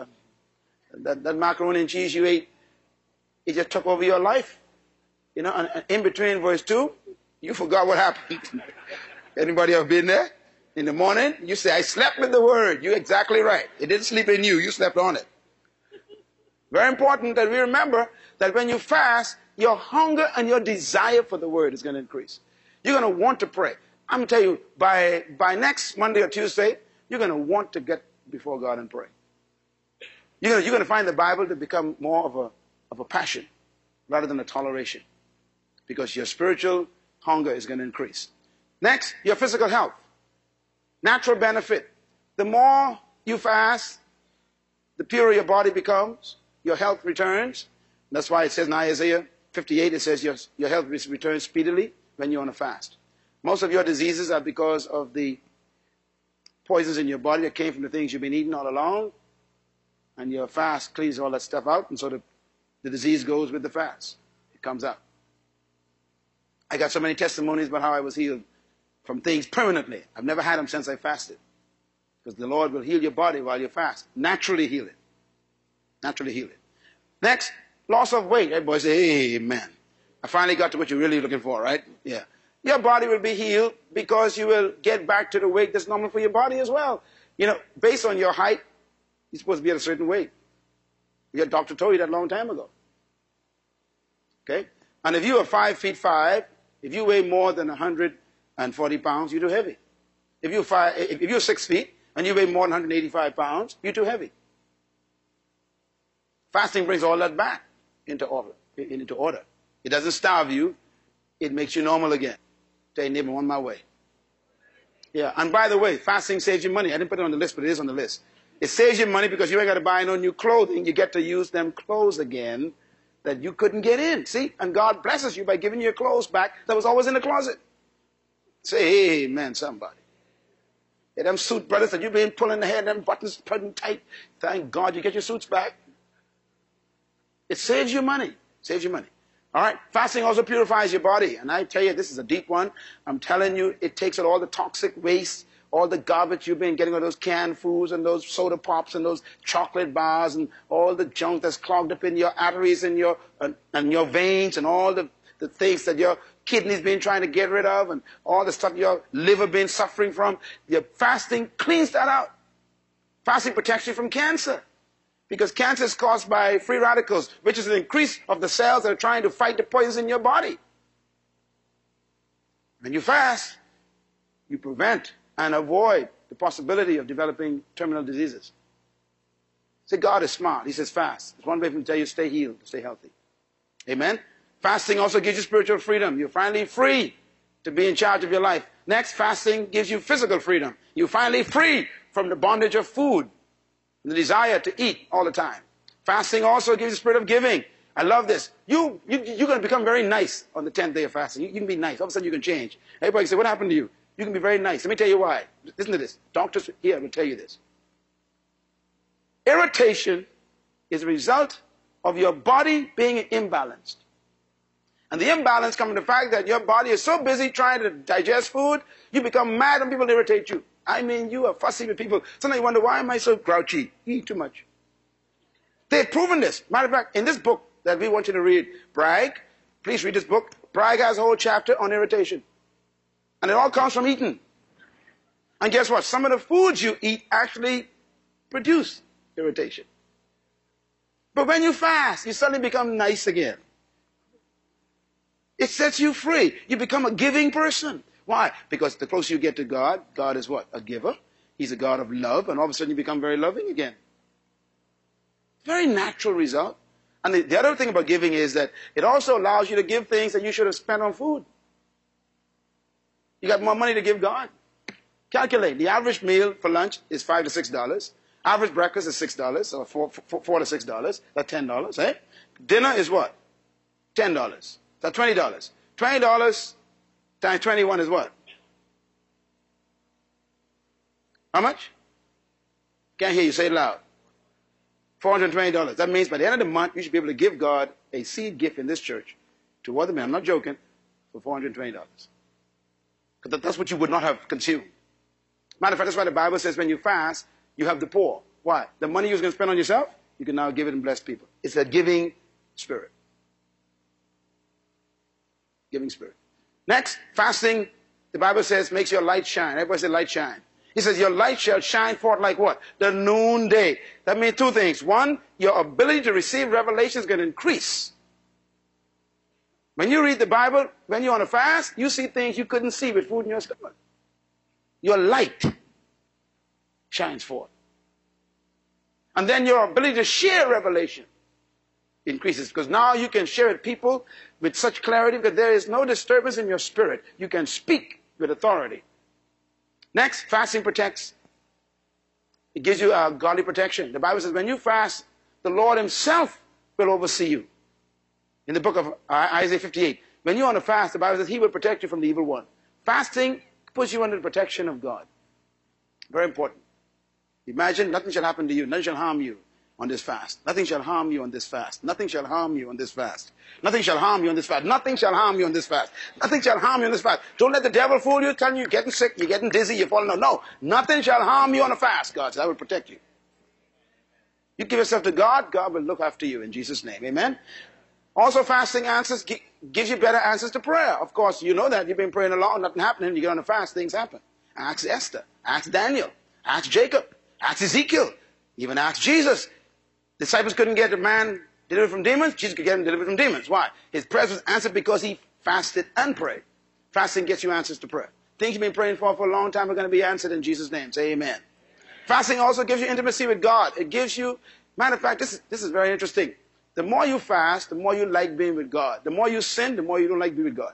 that macaroni and cheese you ate, it just took over your life. You know, and in between verse 2, you forgot what happened. Anybody ever been there? In the morning, you say, I slept with the Word. You're exactly right. It didn't sleep in you. You slept on it. Very important that we remember that when you fast, your hunger and your desire for the Word is going to increase. You're going to want to pray. I'm going to tell you, by next Monday or Tuesday, you're going to want to get before God and pray. You're going to find the Bible to become more of a passion rather than a toleration, because your spiritual hunger is going to increase. Next, your physical health. Natural benefit. The more you fast, the purer your body becomes, your health returns. That's why it says in Isaiah 58, it says your health returns speedily when you're on a fast. Most of your diseases are because of the poisons in your body that came from the things you've been eating all along. And your fast cleans all that stuff out. And so The disease goes with the fast. It comes out. I got so many testimonies about how I was healed from things permanently. I've never had them since I fasted. Because the Lord will heal your body while you fast. Naturally heal it. Naturally heal it. Next, loss of weight. Everybody say, amen. I finally got to what you're really looking for, right? Yeah. Your body will be healed because you will get back to the weight that's normal for your body as well. You know, based on your height, you're supposed to be at a certain weight. Your doctor told you that a long time ago. Okay? And if you are 5'5", if you weigh more than 140 pounds, you're too heavy. If you're 6 feet and you weigh more than 185 pounds, you're too heavy. Fasting brings all that back into order. It doesn't starve you. It makes you normal again. Tell your neighbor, on my way. Yeah, and by the way, fasting saves you money. I didn't put it on the list, but it is on the list. It saves you money because you ain't got to buy no new clothing. You get to use them clothes again that you couldn't get in. See? And God blesses you by giving you your clothes back that was always in the closet. Say amen, somebody. Yeah, them suit brothers that you've been pulling the hair, them buttons putting tight. Thank God you get your suits back. It saves you money. Saves you money. All right? Fasting also purifies your body. And I tell you, this is a deep one. I'm telling you, it takes out all the toxic waste, all the garbage you've been getting, all those canned foods and those soda pops and those chocolate bars and all the junk that's clogged up in your arteries and your veins and all the things that your kidneys been trying to get rid of and all the stuff your liver been suffering from. Your fasting cleans that out. Fasting protects you from cancer. Because cancer is caused by free radicals, which is an increase of the cells that are trying to fight the poisons in your body. When you fast, you prevent and avoid the possibility of developing terminal diseases. See, God is smart. He says fast. It's one way for him to tell you stay healed, stay healthy. Amen? Fasting also gives you spiritual freedom. You're finally free to be in charge of your life. Next, fasting gives you physical freedom. You're finally free from the bondage of food. The desire to eat all the time. Fasting also gives you the spirit of giving. I love this. You're going to become very nice on the 10th day of fasting. You can be nice. All of a sudden you can change. Everybody can say, what happened to you? You can be very nice. Let me tell you why. Listen to this. Doctors here will tell you this. Irritation is a result of your body being imbalanced. And the imbalance comes from the fact that your body is so busy trying to digest food, you become mad when people irritate you. I mean, you are fussy with people. Sometimes you wonder, why am I so grouchy? You eat too much. They've proven this. Matter of fact, in this book that we want you to read, Bragg, please read this book. Bragg has a whole chapter on irritation. And it all comes from eating. And guess what? Some of the foods you eat actually produce irritation. But when you fast, you suddenly become nice again. It sets you free. You become a giving person. Why? Because the closer you get to God, God is what? A giver. He's a God of love, and all of a sudden you become very loving again. Very natural result. And the other thing about giving is that it also allows you to give things that you should have spent on food. You got more money to give God. Calculate. The average meal for lunch is $5 to $6. Average breakfast is $6, or $4 to $6. That's $10, eh? Dinner is what? $10. That's $20. $20 times 21 is what? How much? Can't hear you. Say it loud. $420. That means by the end of the month, you should be able to give God a seed gift in this church to other men. I'm not joking. For $420. Because that's what you would not have consumed. Matter of fact, that's why the Bible says when you fast, you have the poor. Why? The money you was going to spend on yourself, you can now give it and bless people. It's a giving spirit. Giving spirit. Next, fasting, the Bible says, makes your light shine. Everybody say light shine. He says, your light shall shine forth like what? The noonday. That means two things. One, your ability to receive revelation is going to increase. When you read the Bible, when you're on a fast, you see things you couldn't see with food in your stomach. Your light shines forth. And then your ability to share revelation increases, because now you can share it with people with such clarity because there is no disturbance in your spirit. You can speak with authority. Next, fasting protects. It gives you a godly protection. The Bible says when you fast, the Lord himself will oversee you. In the book of Isaiah 58, when you're on a fast, the Bible says he will protect you from the evil one. Fasting puts you under the protection of God. Very important. Imagine nothing shall happen to you, nothing shall harm you. on this fast. Nothing shall harm you on this fast. Nothing shall harm you on this fast. Nothing shall harm you on this fast. Nothing shall harm you on this fast. Nothing shall harm you on this fast. Don't let the devil fool you, telling you you're getting sick, you're getting dizzy, you're falling down. No, nothing shall harm you on a fast. God says, I will protect you. You give yourself to God, God will look after you in Jesus' name. Amen? Also, fasting answers gives you better answers to prayer. Of course, you know that. You've been praying along, nothing happening. You get on a fast, things happen. Ask Esther. Ask Daniel. Ask Jacob. Ask Ezekiel. Even ask Jesus. Disciples couldn't get a man delivered from demons. Jesus could get him delivered from demons. Why? His prayer was answered because he fasted and prayed. Fasting gets you answers to prayer. Things you've been praying for a long time are going to be answered in Jesus' name. Say amen. Fasting also gives you intimacy with God. It gives you, matter of fact, this is very interesting. The more you fast, the more you like being with God. The more you sin, the more you don't like being with God.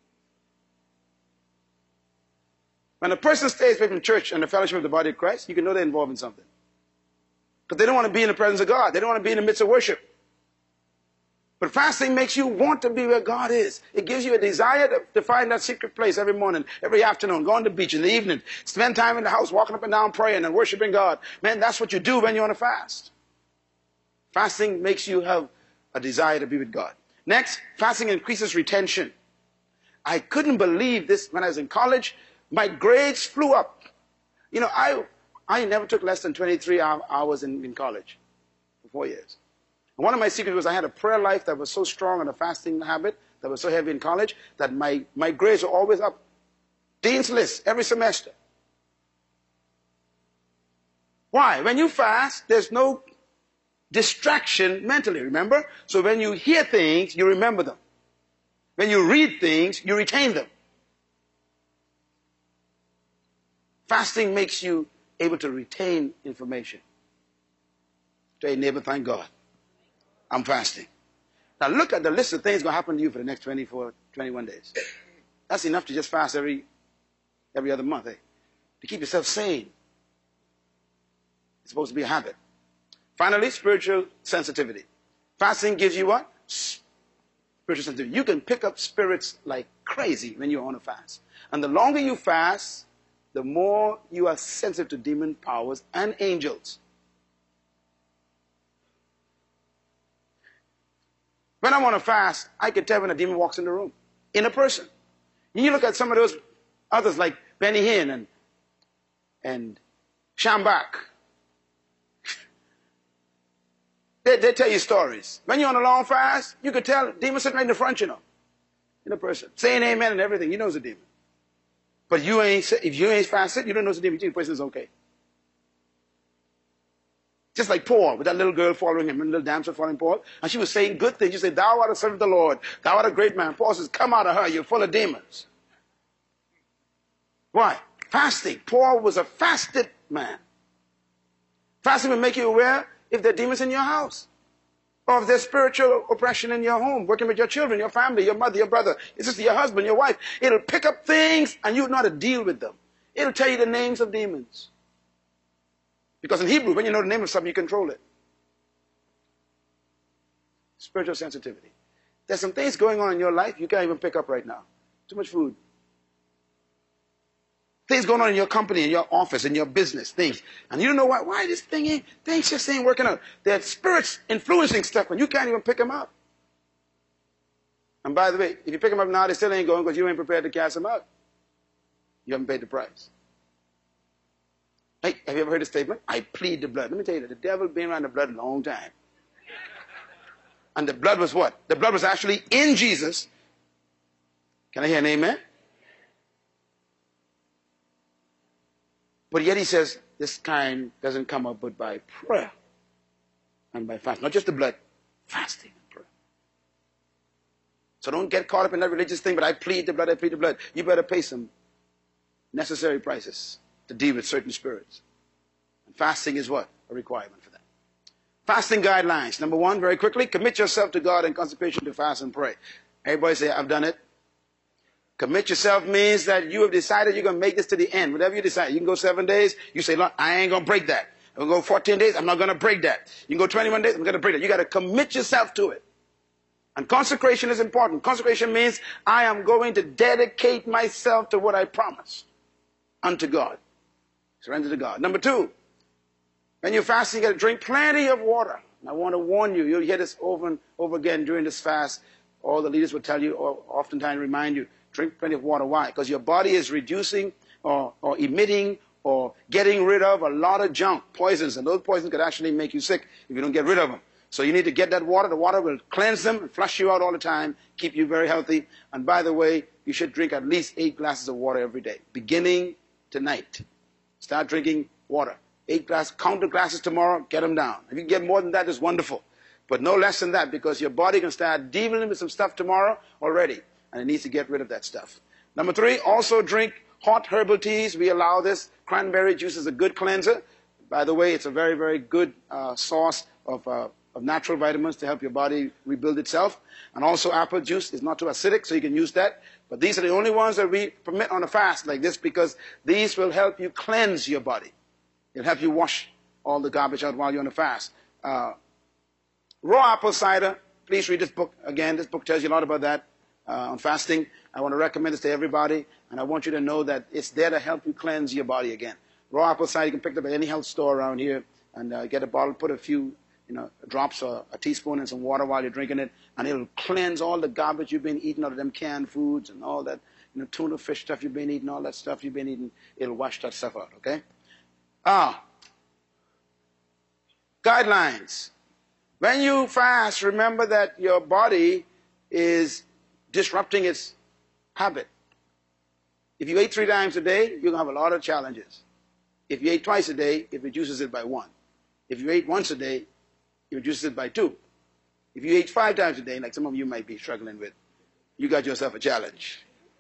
When a person stays away from church and the fellowship of the body of Christ, you can know they're involved in something. Because they don't want to be in the presence of God. They don't want to be in the midst of worship. But fasting makes you want to be where God is. It gives you a desire to find that secret place every morning, every afternoon, go on the beach in the evening, spend time in the house, walking up and down, praying and worshiping God. Man, that's what you do when you're on a fast. Fasting makes you have a desire to be with God. Next, fasting increases retention. I couldn't believe this when I was in college. My grades flew up. You know, I never took less than 23 hours in college for 4 years. And one of my secrets was I had a prayer life that was so strong and a fasting habit that was so heavy in college that my grades were always up. Dean's list every semester. Why? When you fast, there's no distraction mentally, remember? So when you hear things, you remember them. When you read things, you retain them. Fasting makes you able to retain information. Tell your neighbor, thank God, I'm fasting. Now look at the list of things going to happen to you for the next 24, 21 days. That's enough to just fast every other month, eh? To keep yourself sane. It's supposed to be a habit. Finally, spiritual sensitivity. Fasting gives you what? Spiritual sensitivity. You can pick up spirits like crazy when you're on a fast. And the longer you fast, the more you are sensitive to demon powers and angels. When I'm on a fast, I can tell when a demon walks in the room, in a person. And you look at some of those others like Benny Hinn and Shambach. They tell you stories. When you're on a long fast, you could tell demon sitting right in the front, you know, in a person, saying amen and everything. You know it's a demon. But if you ain't fasted, you don't know it's a demon. You think the person is okay. Just like Paul, with that little girl following him, and little damsel following Paul, and she was saying good things. She said, thou art a servant of the Lord. Thou art a great man. Paul says, come out of her. You're full of demons. Why? Fasting. Paul was a fasted man. Fasting will make you aware if there are demons in your house, or if there's spiritual oppression in your home, working with your children, your family, your mother, your brother, your sister, your husband, your wife. It'll pick up things and you know how to deal with them. It'll tell you the names of demons. Because in Hebrew, when you know the name of something, you control it. Spiritual sensitivity. There's some things going on in your life you can't even pick up right now. Too much food. Things going on in your company, in your office, in your business, things. And you don't know why this things just ain't working out. There are spirits influencing stuff and you can't even pick them up. And by the way, if you pick them up now, they still ain't going because you ain't prepared to cast them out. You haven't paid the price. Hey, have you ever heard the statement? I plead the blood. Let me tell you that the devil been around the blood a long time. And the blood was what? The blood was actually in Jesus. Can I hear an amen? But yet he says, this kind doesn't come up but by prayer and by fasting. Not just the blood, fasting and prayer. So don't get caught up in that religious thing, but I plead the blood, I plead the blood. You better pay some necessary prices to deal with certain spirits. And fasting is what? A requirement for that. Fasting guidelines. Number one, very quickly, commit yourself to God in consecration to fast and pray. Everybody say, I've done it. Commit yourself means that you have decided you're going to make this to the end. Whatever you decide. You can go 7 days. You say, Lord, I ain't going to break that. I'm going to go 14 days. I'm not going to break that. You can go 21 days. I'm going to break that. You got to commit yourself to it. And consecration is important. Consecration means I am going to dedicate myself to what I promised unto God. Surrender to God. Number two, When you're fasting, you got to drink plenty of water. And I want to warn you, you'll hear this over and over again during this fast. All the leaders will tell you, or oftentimes remind you, drink plenty of water. Why? Because your body is reducing or emitting or getting rid of a lot of junk, poisons, and those poisons could actually make you sick if you don't get rid of them. So you need to get that water. The water will cleanse them and flush you out all the time, keep you very healthy. And by the way, you should drink at least 8 glasses of water every day, beginning tonight. Start drinking water. 8 glasses, count the glasses tomorrow, get them down. If you can get more than that, it's wonderful. But no less than that, because your body can start dealing with some stuff tomorrow already, and it needs to get rid of that stuff. Number 3, also drink hot herbal teas. We allow this. Cranberry juice is a good cleanser. By the way, it's a very, very good source of natural vitamins to help your body rebuild itself. And also apple juice is not too acidic, so you can use that. But these are the only ones that we permit on a fast like this, because these will help you cleanse your body. It'll help you wash all the garbage out while you're on a fast. Raw apple cider. Please read this book again. This book tells you a lot about that on fasting. I want to recommend this to everybody, and I want you to know that it's there to help you cleanse your body again. Raw apple cider, you can pick it up at any health store around here, and get a bottle, put a few drops or a teaspoon in some water while you're drinking it, and it'll cleanse all the garbage you've been eating out of them canned foods and all that, tuna fish stuff you've been eating, all that stuff you've been eating. It'll wash that stuff out, okay? Guidelines. When you fast, remember that your body is disrupting its habit. If you ate 3 times a day, you're going to have a lot of challenges. If you ate twice a day, it reduces it by 1. If you ate once a day, it reduces it by 2. If you ate 5 times a day, like some of you might be struggling with, you got yourself a challenge.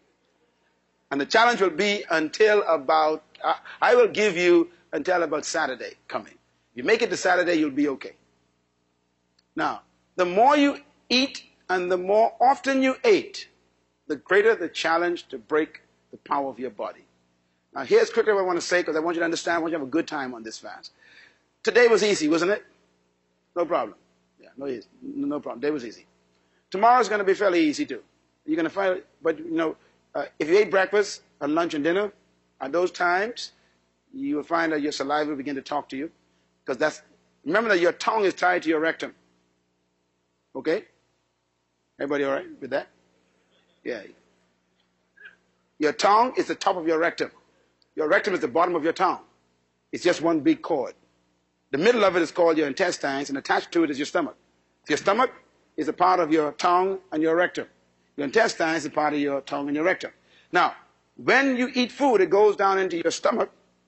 And the challenge will be until about, I will give you until about Saturday coming. If you make it to Saturday, you'll be okay. Now, the more you eat and the more often you ate, the greater the challenge to break the power of your body. Now, here's quickly what I want to say, because I want you to understand, I want you to have a good time on this fast. Today was easy, wasn't it? No problem. Yeah, no problem. Today was easy. Tomorrow's going to be fairly easy too. You're going to find, but if you ate breakfast and lunch and dinner, at those times, you will find that your saliva will begin to talk to you, because remember that your tongue is tied to your rectum. Okay? Everybody all right with that? Yeah. Your tongue is the top of your rectum. Your rectum is the bottom of your tongue. It's just one big cord. The middle of it is called your intestines, and attached to it is your stomach. Your stomach is a part of your tongue and your rectum. Your intestines is a part of your tongue and your rectum. Now, when you eat food, it goes down into your stomach.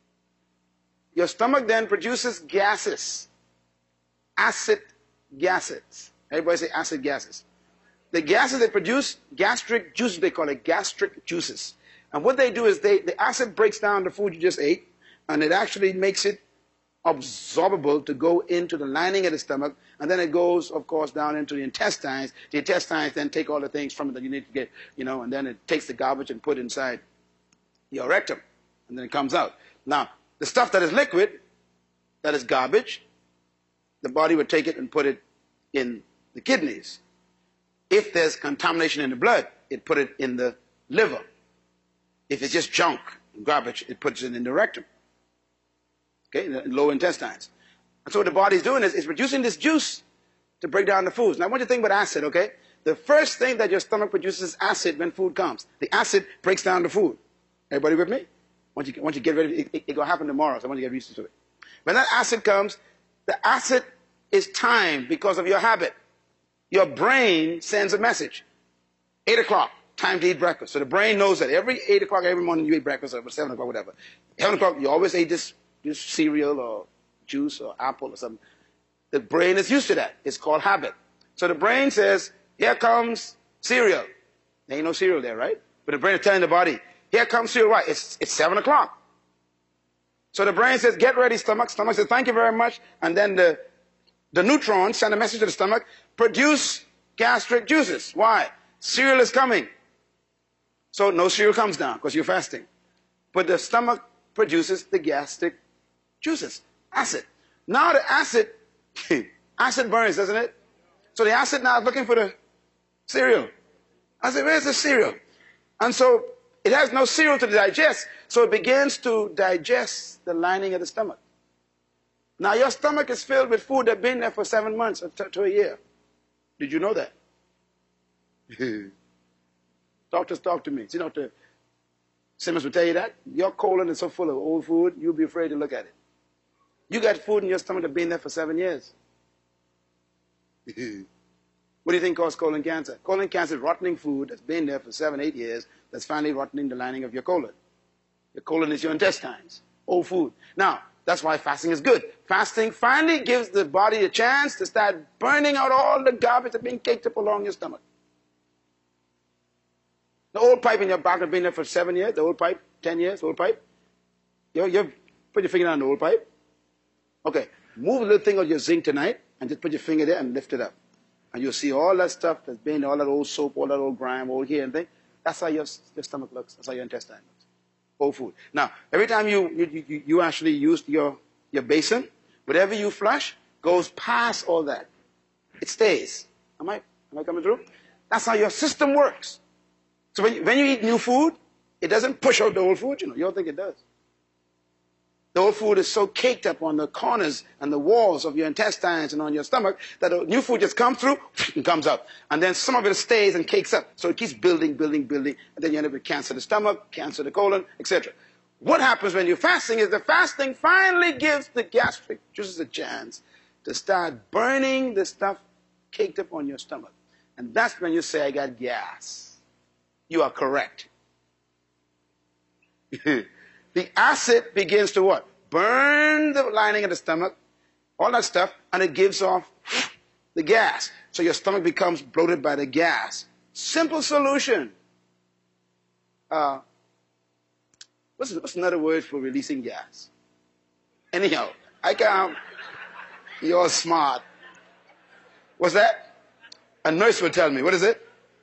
Your stomach then produces gases, acid gases. Everybody say acid gases. The gases they produce, gastric juices, they call it gastric juices. And what they do is the acid breaks down the food you just ate, and it actually makes it absorbable to go into the lining of the stomach, and then it goes, of course, down into the intestines. The intestines then take all the things from it that you need to get, and then it takes the garbage and put it inside your rectum, and then it comes out. Now, the stuff that is liquid, that is garbage, the body would take it and put it in the kidneys. If there's contamination in the blood, it put it in the liver. If it's just junk, garbage, it puts it in the rectum. Okay, in the lower intestines. And so what the body's doing is it's producing this juice to break down the foods. Now I want you to think about acid, okay? The first thing that your stomach produces is acid when food comes. The acid breaks down the food. Everybody with me? Once you get ready, it's going to happen tomorrow, so I want you to get used to it. When that acid comes, the acid is timed because of your habit. Your brain sends a message. 8 o'clock, time to eat breakfast. So the brain knows that every 8 o'clock every morning you eat breakfast, or 7 o'clock, whatever. 7 o'clock, you always eat this cereal or juice or apple or something. The brain is used to that. It's called habit. So the brain says, here comes cereal. There ain't no cereal there, right? But the brain is telling the body, here comes cereal. Right? It's 7 o'clock. So the brain says, get ready, stomach. Stomach says, thank you very much. And then the neutrons send a message to the stomach, produce gastric juices. Why? Cereal is coming. So no cereal comes down because you're fasting. But the stomach produces the gastric juices, acid. Now the acid, acid burns, doesn't it? So the acid now is looking for the cereal. I said, where's the cereal? And so it has no cereal to digest, so it begins to digest the lining of the stomach. Now your stomach is filled with food that's been there for 7 months to a year. Did you know that? Doctors talk to me. See, Dr. Simmons will tell you that. Your colon is so full of old food, you'll be afraid to look at it. You got food in your stomach that's been there for 7 years. What do you think causes colon cancer? Colon cancer is rotting food that's been there for 7, 8 years that's finally rotting the lining of your colon. Your colon is your intestines, old food. Now, that's why fasting is good. Fasting finally gives the body a chance to start burning out all the garbage that's being caked up along your stomach. The old pipe in your back has been there for 7 years, the old pipe, 10 years, old pipe. You put your finger on the old pipe. Okay, move a little thing of your zinc tonight and just put your finger there and lift it up. And you'll see all that stuff that's been there, all that old soap, all that old grime, all here and thing. That's how your stomach looks. That's how your intestine looks. Old food. Now, every time you actually use your basin, whatever you flush goes past all that. It stays. Am I coming through? That's how your system works. So when you eat new food, it doesn't push out the old food, you don't think it does. The old food is so caked up on the corners and the walls of your intestines and on your stomach that the new food just comes through and comes up. And then some of it stays and cakes up. So it keeps building, and then you end up with cancer of the stomach, cancer of the colon, etc. What happens when you're fasting is the fasting finally gives the gastric juices a chance to start burning the stuff caked up on your stomach. And that's when you say, I got gas. You are correct. The acid begins to what? Burn the lining of the stomach, all that stuff, and it gives off the gas. So your stomach becomes bloated by the gas. Simple solution. What's another word for releasing gas? Anyhow, I can't. You're smart. What's that? A nurse will tell me. What is it?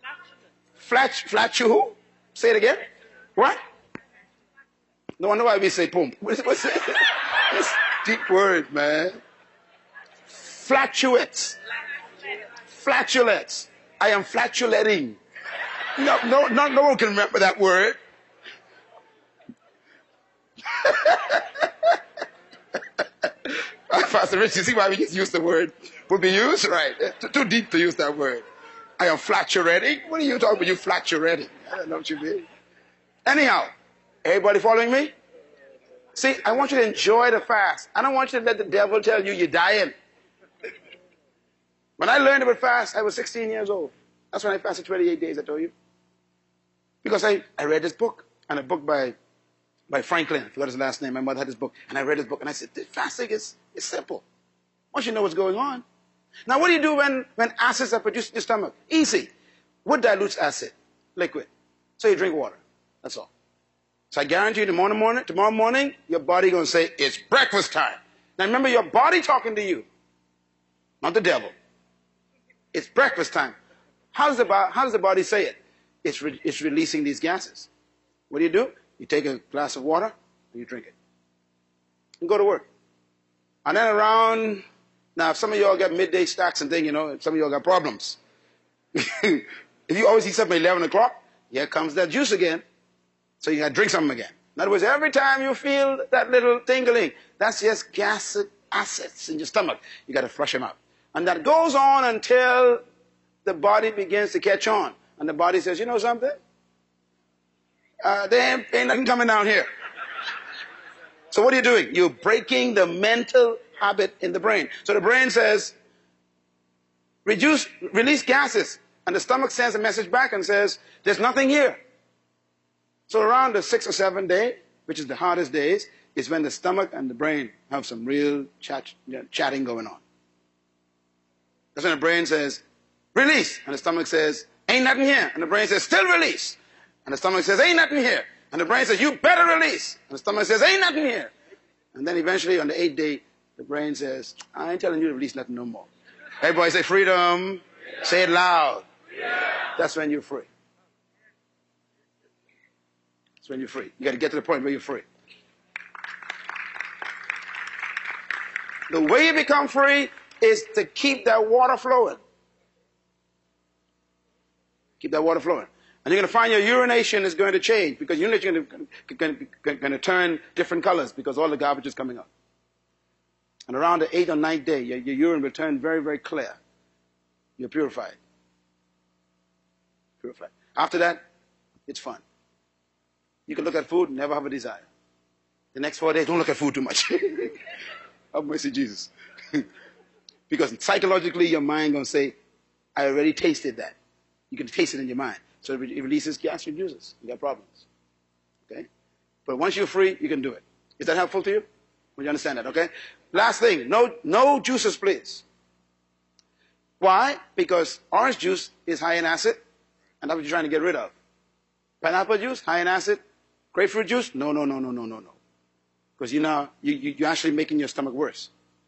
Flatu? Say it again. What? No wonder why we say pump. What's it? It's a deep word, man. Flatulence. Flatulence. I am flatulating. No one can remember that word. Pastor Rich, you see why we just use the word? Would be used? Right. Too deep to use that word. I am flatulating. What are you talking about? You flatulating? I don't know what you mean. Anyhow, everybody following me? See, I want you to enjoy the fast. I don't want you to let the devil tell you you're dying. When I learned about fast, I was 16 years old. That's when I fasted 28 days, I told you. Because I read this book, and a book by Franklin. I forgot his last name. My mother had this book, and I read this book, and I said, this fasting is simple. Once you know what's going on. Now, what do you do when acids are produced in your stomach? Easy. What dilutes acid? Liquid. So you drink water. That's all. So I guarantee you tomorrow morning, your body going to say, it's breakfast time. Now remember, your body talking to you, not the devil. It's breakfast time. How does the body say it? It's releasing these gases. What do? You take a glass of water and you drink it. And go to work. And then around, now if some of y'all got midday stacks and things, some of y'all got problems. If you always eat something at 11 o'clock, here comes that juice again. So you got to drink something again. In other words, every time you feel that little tingling, that's just acids in your stomach. You got to flush them out. And that goes on until the body begins to catch on. And the body says, you know something? There ain't nothing coming down here. So what are you doing? You're breaking the mental habit in the brain. So the brain says, release gases. And the stomach sends a message back and says, there's nothing here. So around the 6th or 7th day, which is the hardest days, is when the stomach and the brain have some real chatting going on. That's when the brain says, release. And the stomach says, ain't nothing here. And the brain says, still release. And the stomach says, ain't nothing here. And the brain says, you better release. And the stomach says, ain't nothing here. And then eventually on the 8th day, the brain says, I ain't telling you to release nothing no more. Everybody say freedom. Say it loud. That's when you're free. That's when you're free. You got to get to the point where you're free. The way you become free is to keep that water flowing. Keep that water flowing. And you're going to find your urination is going to change because urination is going to turn different colors because all the garbage is coming up. And around the 8th or 9th day, your urine will turn very, very clear. You're purified. Purified. After that, it's fun. You can look at food, never have a desire. The next 4 days, don't look at food too much. Have mercy, Jesus. Because psychologically, your mind going to say, I already tasted that. You can taste it in your mind. So it releases gastric juices. You got problems. Okay? But once you're free, you can do it. Is that helpful to you? Will you understand that? Okay? Last thing, no juices, please. Why? Because orange juice is high in acid, and that's what you're trying to get rid of. Pineapple juice, high in acid. Grapefruit juice, no. Because you're actually making your stomach worse.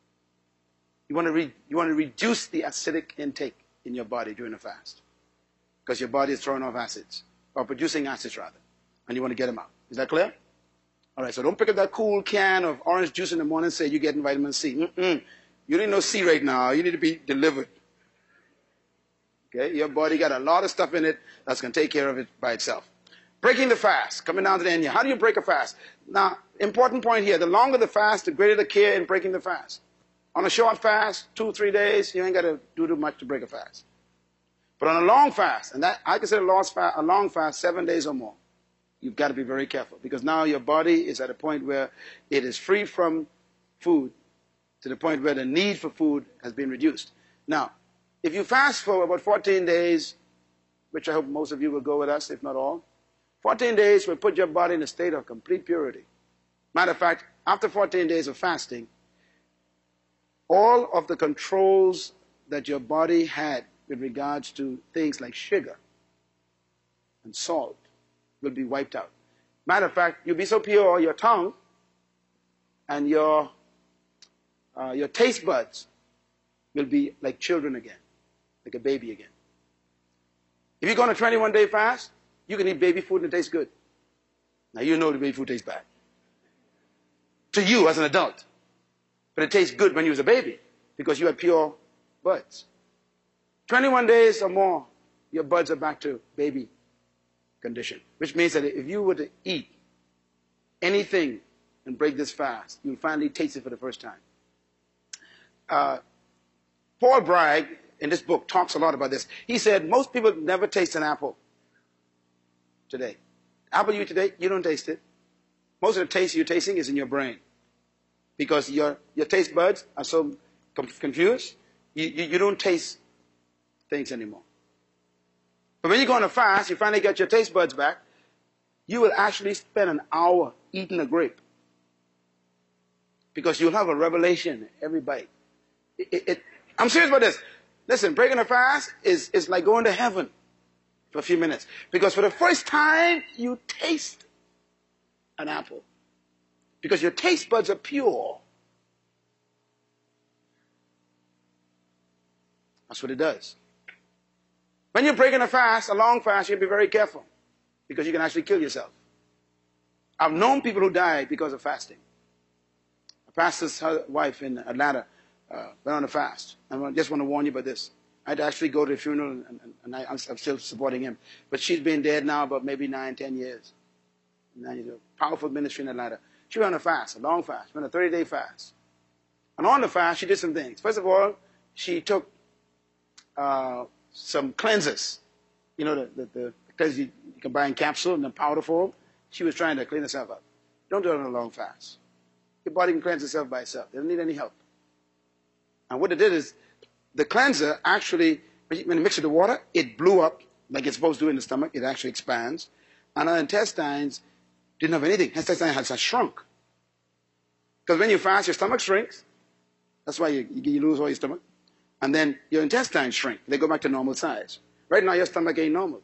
You want to reduce the acidic intake in your body during the fast. Because your body is throwing off acids, or producing acids rather, and you want to get them out. Is that clear? All right, so don't pick up that cool can of orange juice in the morning and say you're getting vitamin C. You need no C right now. You need to be delivered. Okay, your body got a lot of stuff in it that's going to take care of it by itself. Breaking the fast, coming down to the end here. How do you break a fast? Now, important point here. The longer the fast, the greater the care in breaking the fast. On a short fast, 2-3 days, you ain't got to do too much to break a fast. But on a long fast, and that I consider a long fast 7 days or more, you've got to be very careful. Because now your body is at a point where it is free from food to the point where the need for food has been reduced. Now, if you fast for about 14 days, which I hope most of you will go with us, if not all, 14 days will put your body in a state of complete purity. Matter of fact, after 14 days of fasting, all of the controls that your body had with regards to things like sugar and salt will be wiped out. Matter of fact, you'll be so pure, your tongue and your taste buds will be like children again, like a baby again. If you go on a 21-day fast, you can eat baby food and it tastes good. Now you know the baby food tastes bad. To you as an adult. But it tastes good when you was a baby because you had pure buds. 21 days or more, your buds are back to baby condition. Which means that if you were to eat anything and break this fast, you'll finally taste it for the first time. Paul Bragg, in this book, talks a lot about this. He said, most people never taste an apple today. Apple you eat today, you don't taste it. Most of the taste you're tasting is in your brain. Because your taste buds are so confused, you don't taste things anymore. But when you go on a fast, you finally get your taste buds back, you will actually spend an hour eating a grape. Because you'll have a revelation every bite. I'm serious about this. Listen, breaking a fast is like going to heaven for a few minutes. Because for the first time, you taste an apple. Because your taste buds are pure. That's what it does. When you're breaking a fast, a long fast, you have to be very careful. Because you can actually kill yourself. I've known people who died because of fasting. A pastor's wife in Atlanta went on a fast. And I just want to warn you about this. I had to actually go to the funeral, and I'm still supporting him. But she's been dead now about maybe 9-10 years. 9 years. Powerful ministry in Atlanta. She went on a fast, a long fast. She went on a 30-day fast. And on the fast, she did some things. First of all, she took some cleansers. You know, the cleansers you can buy in capsule and the powder form. She was trying to clean herself up. Don't do it on a long fast. Your body can cleanse itself by itself. It doesn't need any help. And what it did is, the cleanser actually, when you mix it with water, it blew up like it's supposed to do in the stomach. It actually expands. And our intestines didn't have anything. Intestines had shrunk. Because when you fast, your stomach shrinks. That's why you lose all your stomach. And then your intestines shrink. They go back to normal size. Right now, your stomach ain't normal.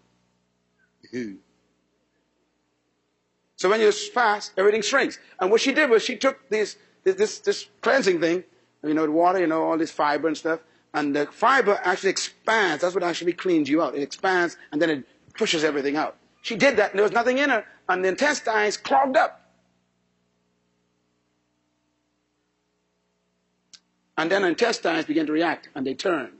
So when you fast, everything shrinks. And what she did was she took this cleansing thing, you know, the water, you know, all this fiber and stuff, and the fiber actually expands. That's what actually cleans you out. It expands, and then it pushes everything out. She did that, and there was nothing in her, and the intestines clogged up. And then her intestines began to react, and they turned.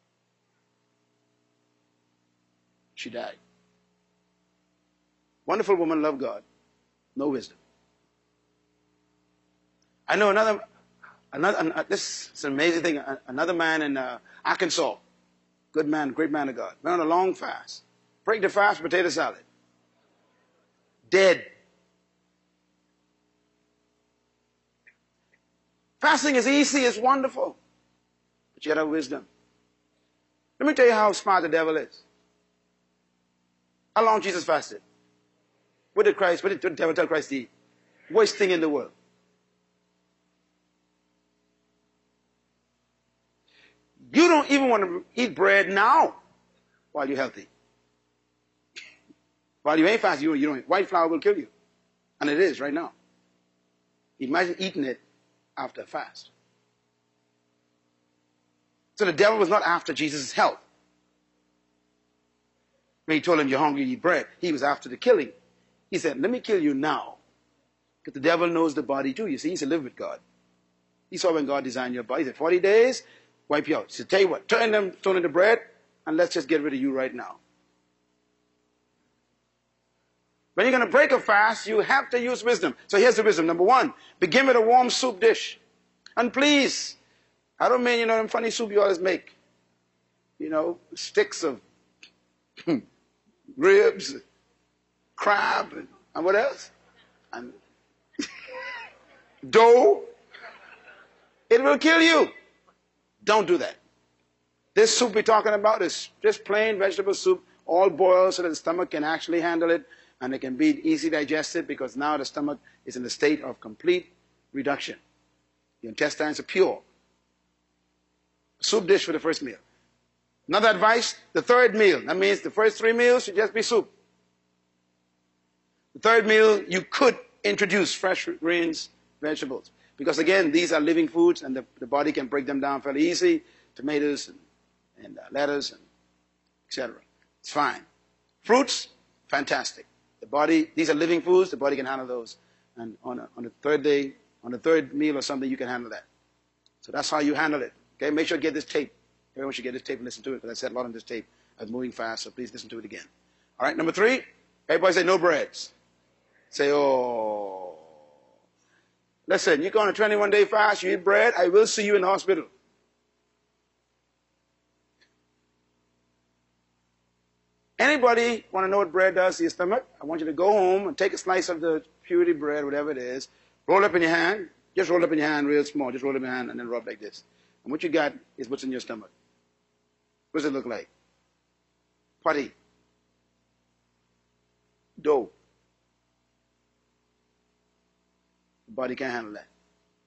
She died. Wonderful woman, loved God. No wisdom. I know This is an amazing thing. Another man in Arkansas, good man, great man of God, went on a long fast. Break the fast, potato salad. Dead. Fasting is easy, it's wonderful. But you gotta have wisdom. Let me tell you how smart the devil is. How long Jesus fasted? What did the devil tell Christ to eat? Worst thing in the world. You don't even want to eat bread now while you're healthy. While you ain't fasting, you don't eat. White flour will kill you. And it is right now. Imagine eating it after a fast. So the devil was not after Jesus' health. When he told him, you're hungry, you eat bread, he was after the killing. He said, let me kill you now. Because the devil knows the body too. You see, he's to live with God. He saw when God designed your body. He said, 40 days, wipe you out. He said, tell you what, turn into bread, and let's just get rid of you right now. When you're going to break a fast, you have to use wisdom. So here's the wisdom. Number one, begin with a warm soup dish. And please, I don't mean, them funny soup you always make. Sticks of ribs, crab, and what else? And dough. It will kill you. Don't do that. This soup we're talking about is just plain vegetable soup, all boiled so that the stomach can actually handle it, and it can be easily digested because now the stomach is in a state of complete reduction. Your intestines are pure. Soup dish for the first meal. Another advice, the third meal. That means the first 3 meals should just be soup. The third meal, you could introduce fresh greens, vegetables. Because again, these are living foods and the body can break them down fairly easy. Tomatoes and lettuce, and etc. It's fine. Fruits, fantastic. The body, these are living foods, the body can handle those. And on the third day, on the third meal or something, you can handle that. So that's how you handle it. Okay, make sure you get this tape. Everyone should get this tape and listen to it, because I said a lot on this tape. I was moving fast, so please listen to it again. All right, number 3, everybody say no breads. Say, oh. Listen, you go on a 21-day fast, you eat bread, I will see you in the hospital. Anybody want to know what bread does to your stomach? I want you to go home and take a slice of the purity bread, whatever it is, roll it up in your hand. Just roll it up in your hand real small. Just roll it up in your hand and then rub like this. And what you got is what's in your stomach. What does it look like? Putty. Dough. The body can't handle that.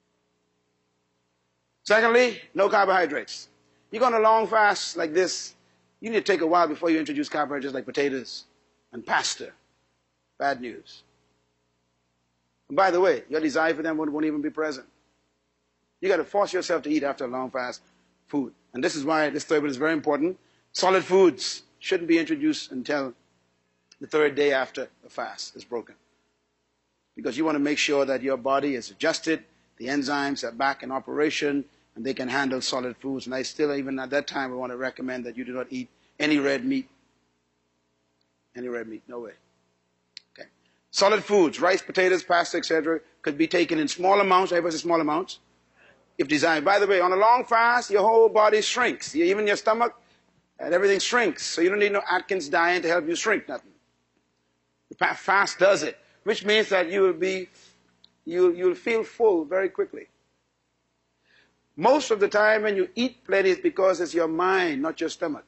Secondly, no carbohydrates. You go on a long fast like this, you need to take a while before you introduce carbohydrates like potatoes and pasta. Bad news. And by the way, your desire for them won't even be present. You got to force yourself to eat after a long fast food. And this is why this third one is very important. Solid foods shouldn't be introduced until the third day after the fast is broken. Because you want to make sure that your body is adjusted, the enzymes are back in operation, and they can handle solid foods. And I still, even at that time, I want to recommend that you do not eat any red meat. Any red meat, no way. Okay. Solid foods, rice, potatoes, pasta, etc., could be taken in small amounts. Everybody says small amounts, if desired. By the way, on a long fast, your whole body shrinks. Even your stomach and everything shrinks. So you don't need no Atkins diet to help you shrink nothing. The fast does it, which means that you'll feel full very quickly. Most of the time when you eat plenty, it's because it's your mind, not your stomach.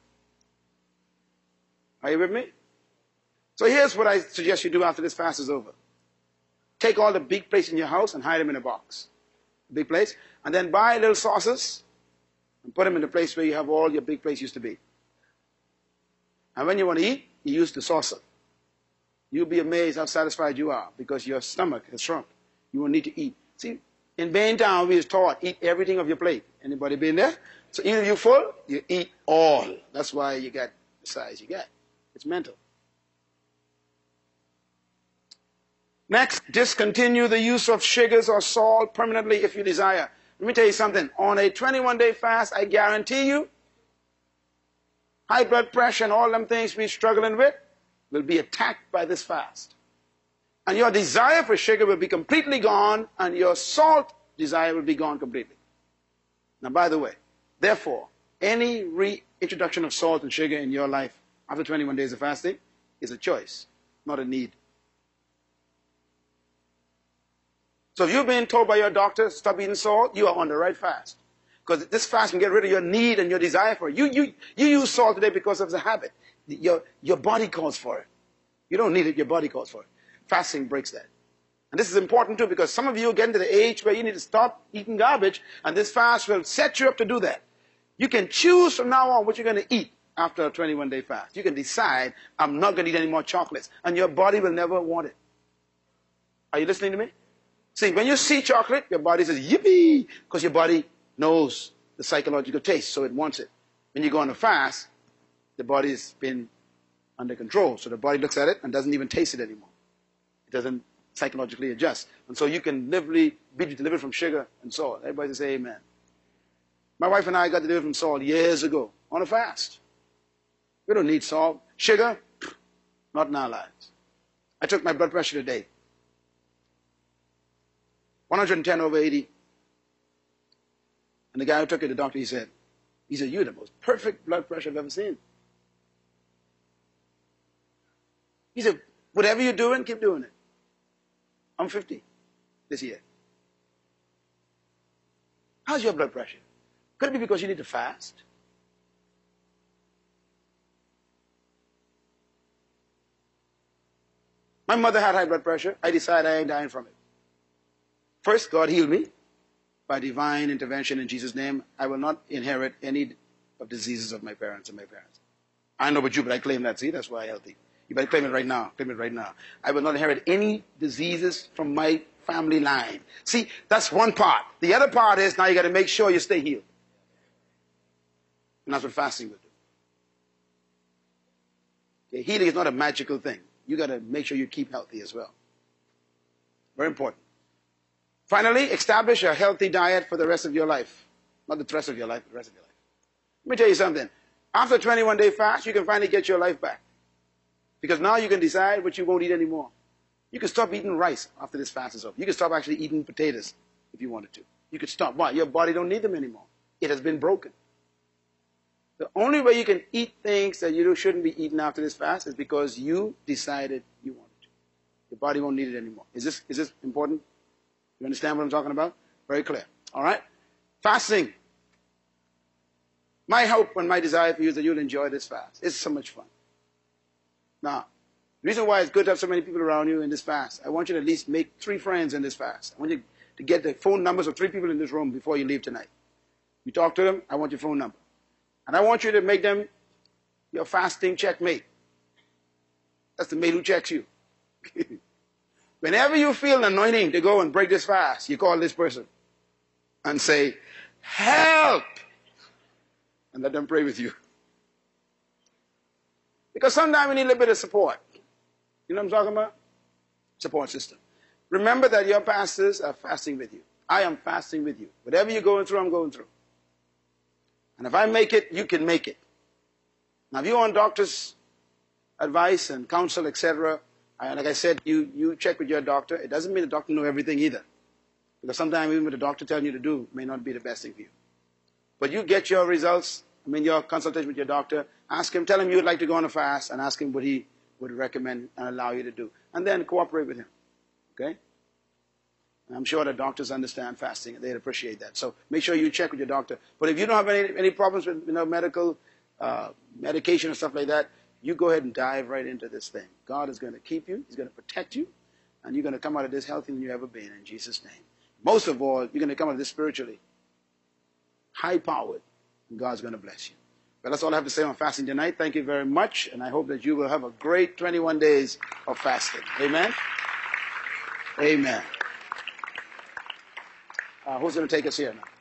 Are you with me? So here's what I suggest you do after this fast is over. Take all the big plates in your house and hide them in a box. Big plates. And then buy little saucers and put them in the place where you have all your big plates used to be. And when you want to eat, you use the saucer. You'll be amazed how satisfied you are because your stomach has shrunk. You won't need to eat. See, in Baintown, we was taught, eat everything off your plate. Anybody been there? So either you're full, you eat all. That's why you got the size you got. It's mental. Next, discontinue the use of sugars or salt permanently if you desire. Let me tell you something. On a 21-day fast, I guarantee you, high blood pressure and all them things we're struggling with will be attacked by this fast. And your desire for sugar will be completely gone, and your salt desire will be gone completely. Now, by the way, therefore, any reintroduction of salt and sugar in your life after 21 days of fasting is a choice, not a need. So if you've been told by your doctor, stop eating salt, you are on the right fast. Because this fast can get rid of your need and your desire for it. You use salt today because of the habit. Your body calls for it. You don't need it, your body calls for it. Fasting breaks that. And this is important too, because some of you are getting to the age where you need to stop eating garbage, and this fast will set you up to do that. You can choose from now on what you're going to eat after a 21-day fast. You can decide, I'm not going to eat any more chocolates, and your body will never want it. Are you listening to me? See, when you see chocolate, your body says, yippee, because your body knows the psychological taste, so it wants it. When you go on a fast, the body's been under control, so the body looks at it and doesn't even taste it anymore. It doesn't psychologically adjust. And so you can be delivered from sugar and salt. Everybody say amen. My wife and I got delivered from salt years ago on a fast. We don't need salt. Sugar, not in our lives. I took my blood pressure today. 110 over 80. And the guy who took it, the doctor, he said, you're the most perfect blood pressure I've ever seen. He said, whatever you're doing, keep doing it. I'm 50 this year. How's your blood pressure? Could it be because you need to fast? My mother had high blood pressure. I decided I ain't dying from it. First, God healed me by divine intervention in Jesus' name. I will not inherit any of diseases of my parents and my parents. I don't know about you, but I claim that. See, that's why I'm healthy. You better claim it right now. Claim it right now. I will not inherit any diseases from my family line. See, that's one part. The other part is now you got to make sure you stay healed. And that's what fasting will do. Okay, healing is not a magical thing. You got to make sure you keep healthy as well. Very important. Finally, establish a healthy diet for the rest of your life. Not the rest of your life, the rest of your life. Let me tell you something. After a 21-day fast, you can finally get your life back. Because now you can decide what you won't eat anymore. You can stop eating rice after this fast is over. You can stop actually eating potatoes if you wanted to. You could stop. Why? Your body don't need them anymore. It has been broken. The only way you can eat things that you shouldn't be eating after this fast is because you decided you wanted to. Your body won't need it anymore. Is this important? You understand what I'm talking about? Very clear. All right? Fasting. My hope and my desire for you is that you'll enjoy this fast. It's so much fun. Now, the reason why it's good to have so many people around you in this fast, I want you to at least make 3 friends in this fast. I want you to get the phone numbers of 3 people in this room before you leave tonight. You talk to them, I want your phone number. And I want you to make them your fasting checkmate. That's the mate who checks you. Whenever you feel an anointing to go and break this fast, you call this person and say, help! And let them pray with you. Because sometimes we need a little bit of support. You know what I'm talking about? Support system. Remember that your pastors are fasting with you. I am fasting with you. Whatever you're going through, I'm going through. And if I make it, you can make it. Now, if you want doctor's advice and counsel, etc., like I said, you check with your doctor. It doesn't mean the doctor knows everything either. Because sometimes even what the doctor tells you to do may not be the best thing for you. But you get your results, your consultation with your doctor, ask him, tell him you would like to go on a fast, and ask him what he would recommend and allow you to do. And then cooperate with him. Okay? And I'm sure that doctors understand fasting, and they'd appreciate that. So make sure you check with your doctor. But if you don't have any problems with medical medication or stuff like that, you go ahead and dive right into this thing. God is going to keep you. He's going to protect you. And you're going to come out of this healthier than you've ever been in Jesus' name. Most of all, you're going to come out of this spiritually high-powered. And God's going to bless you. Well, that's all I have to say on fasting tonight. Thank you very much. And I hope that you will have a great 21 days of fasting. Amen? Amen. Who's going to take us here now?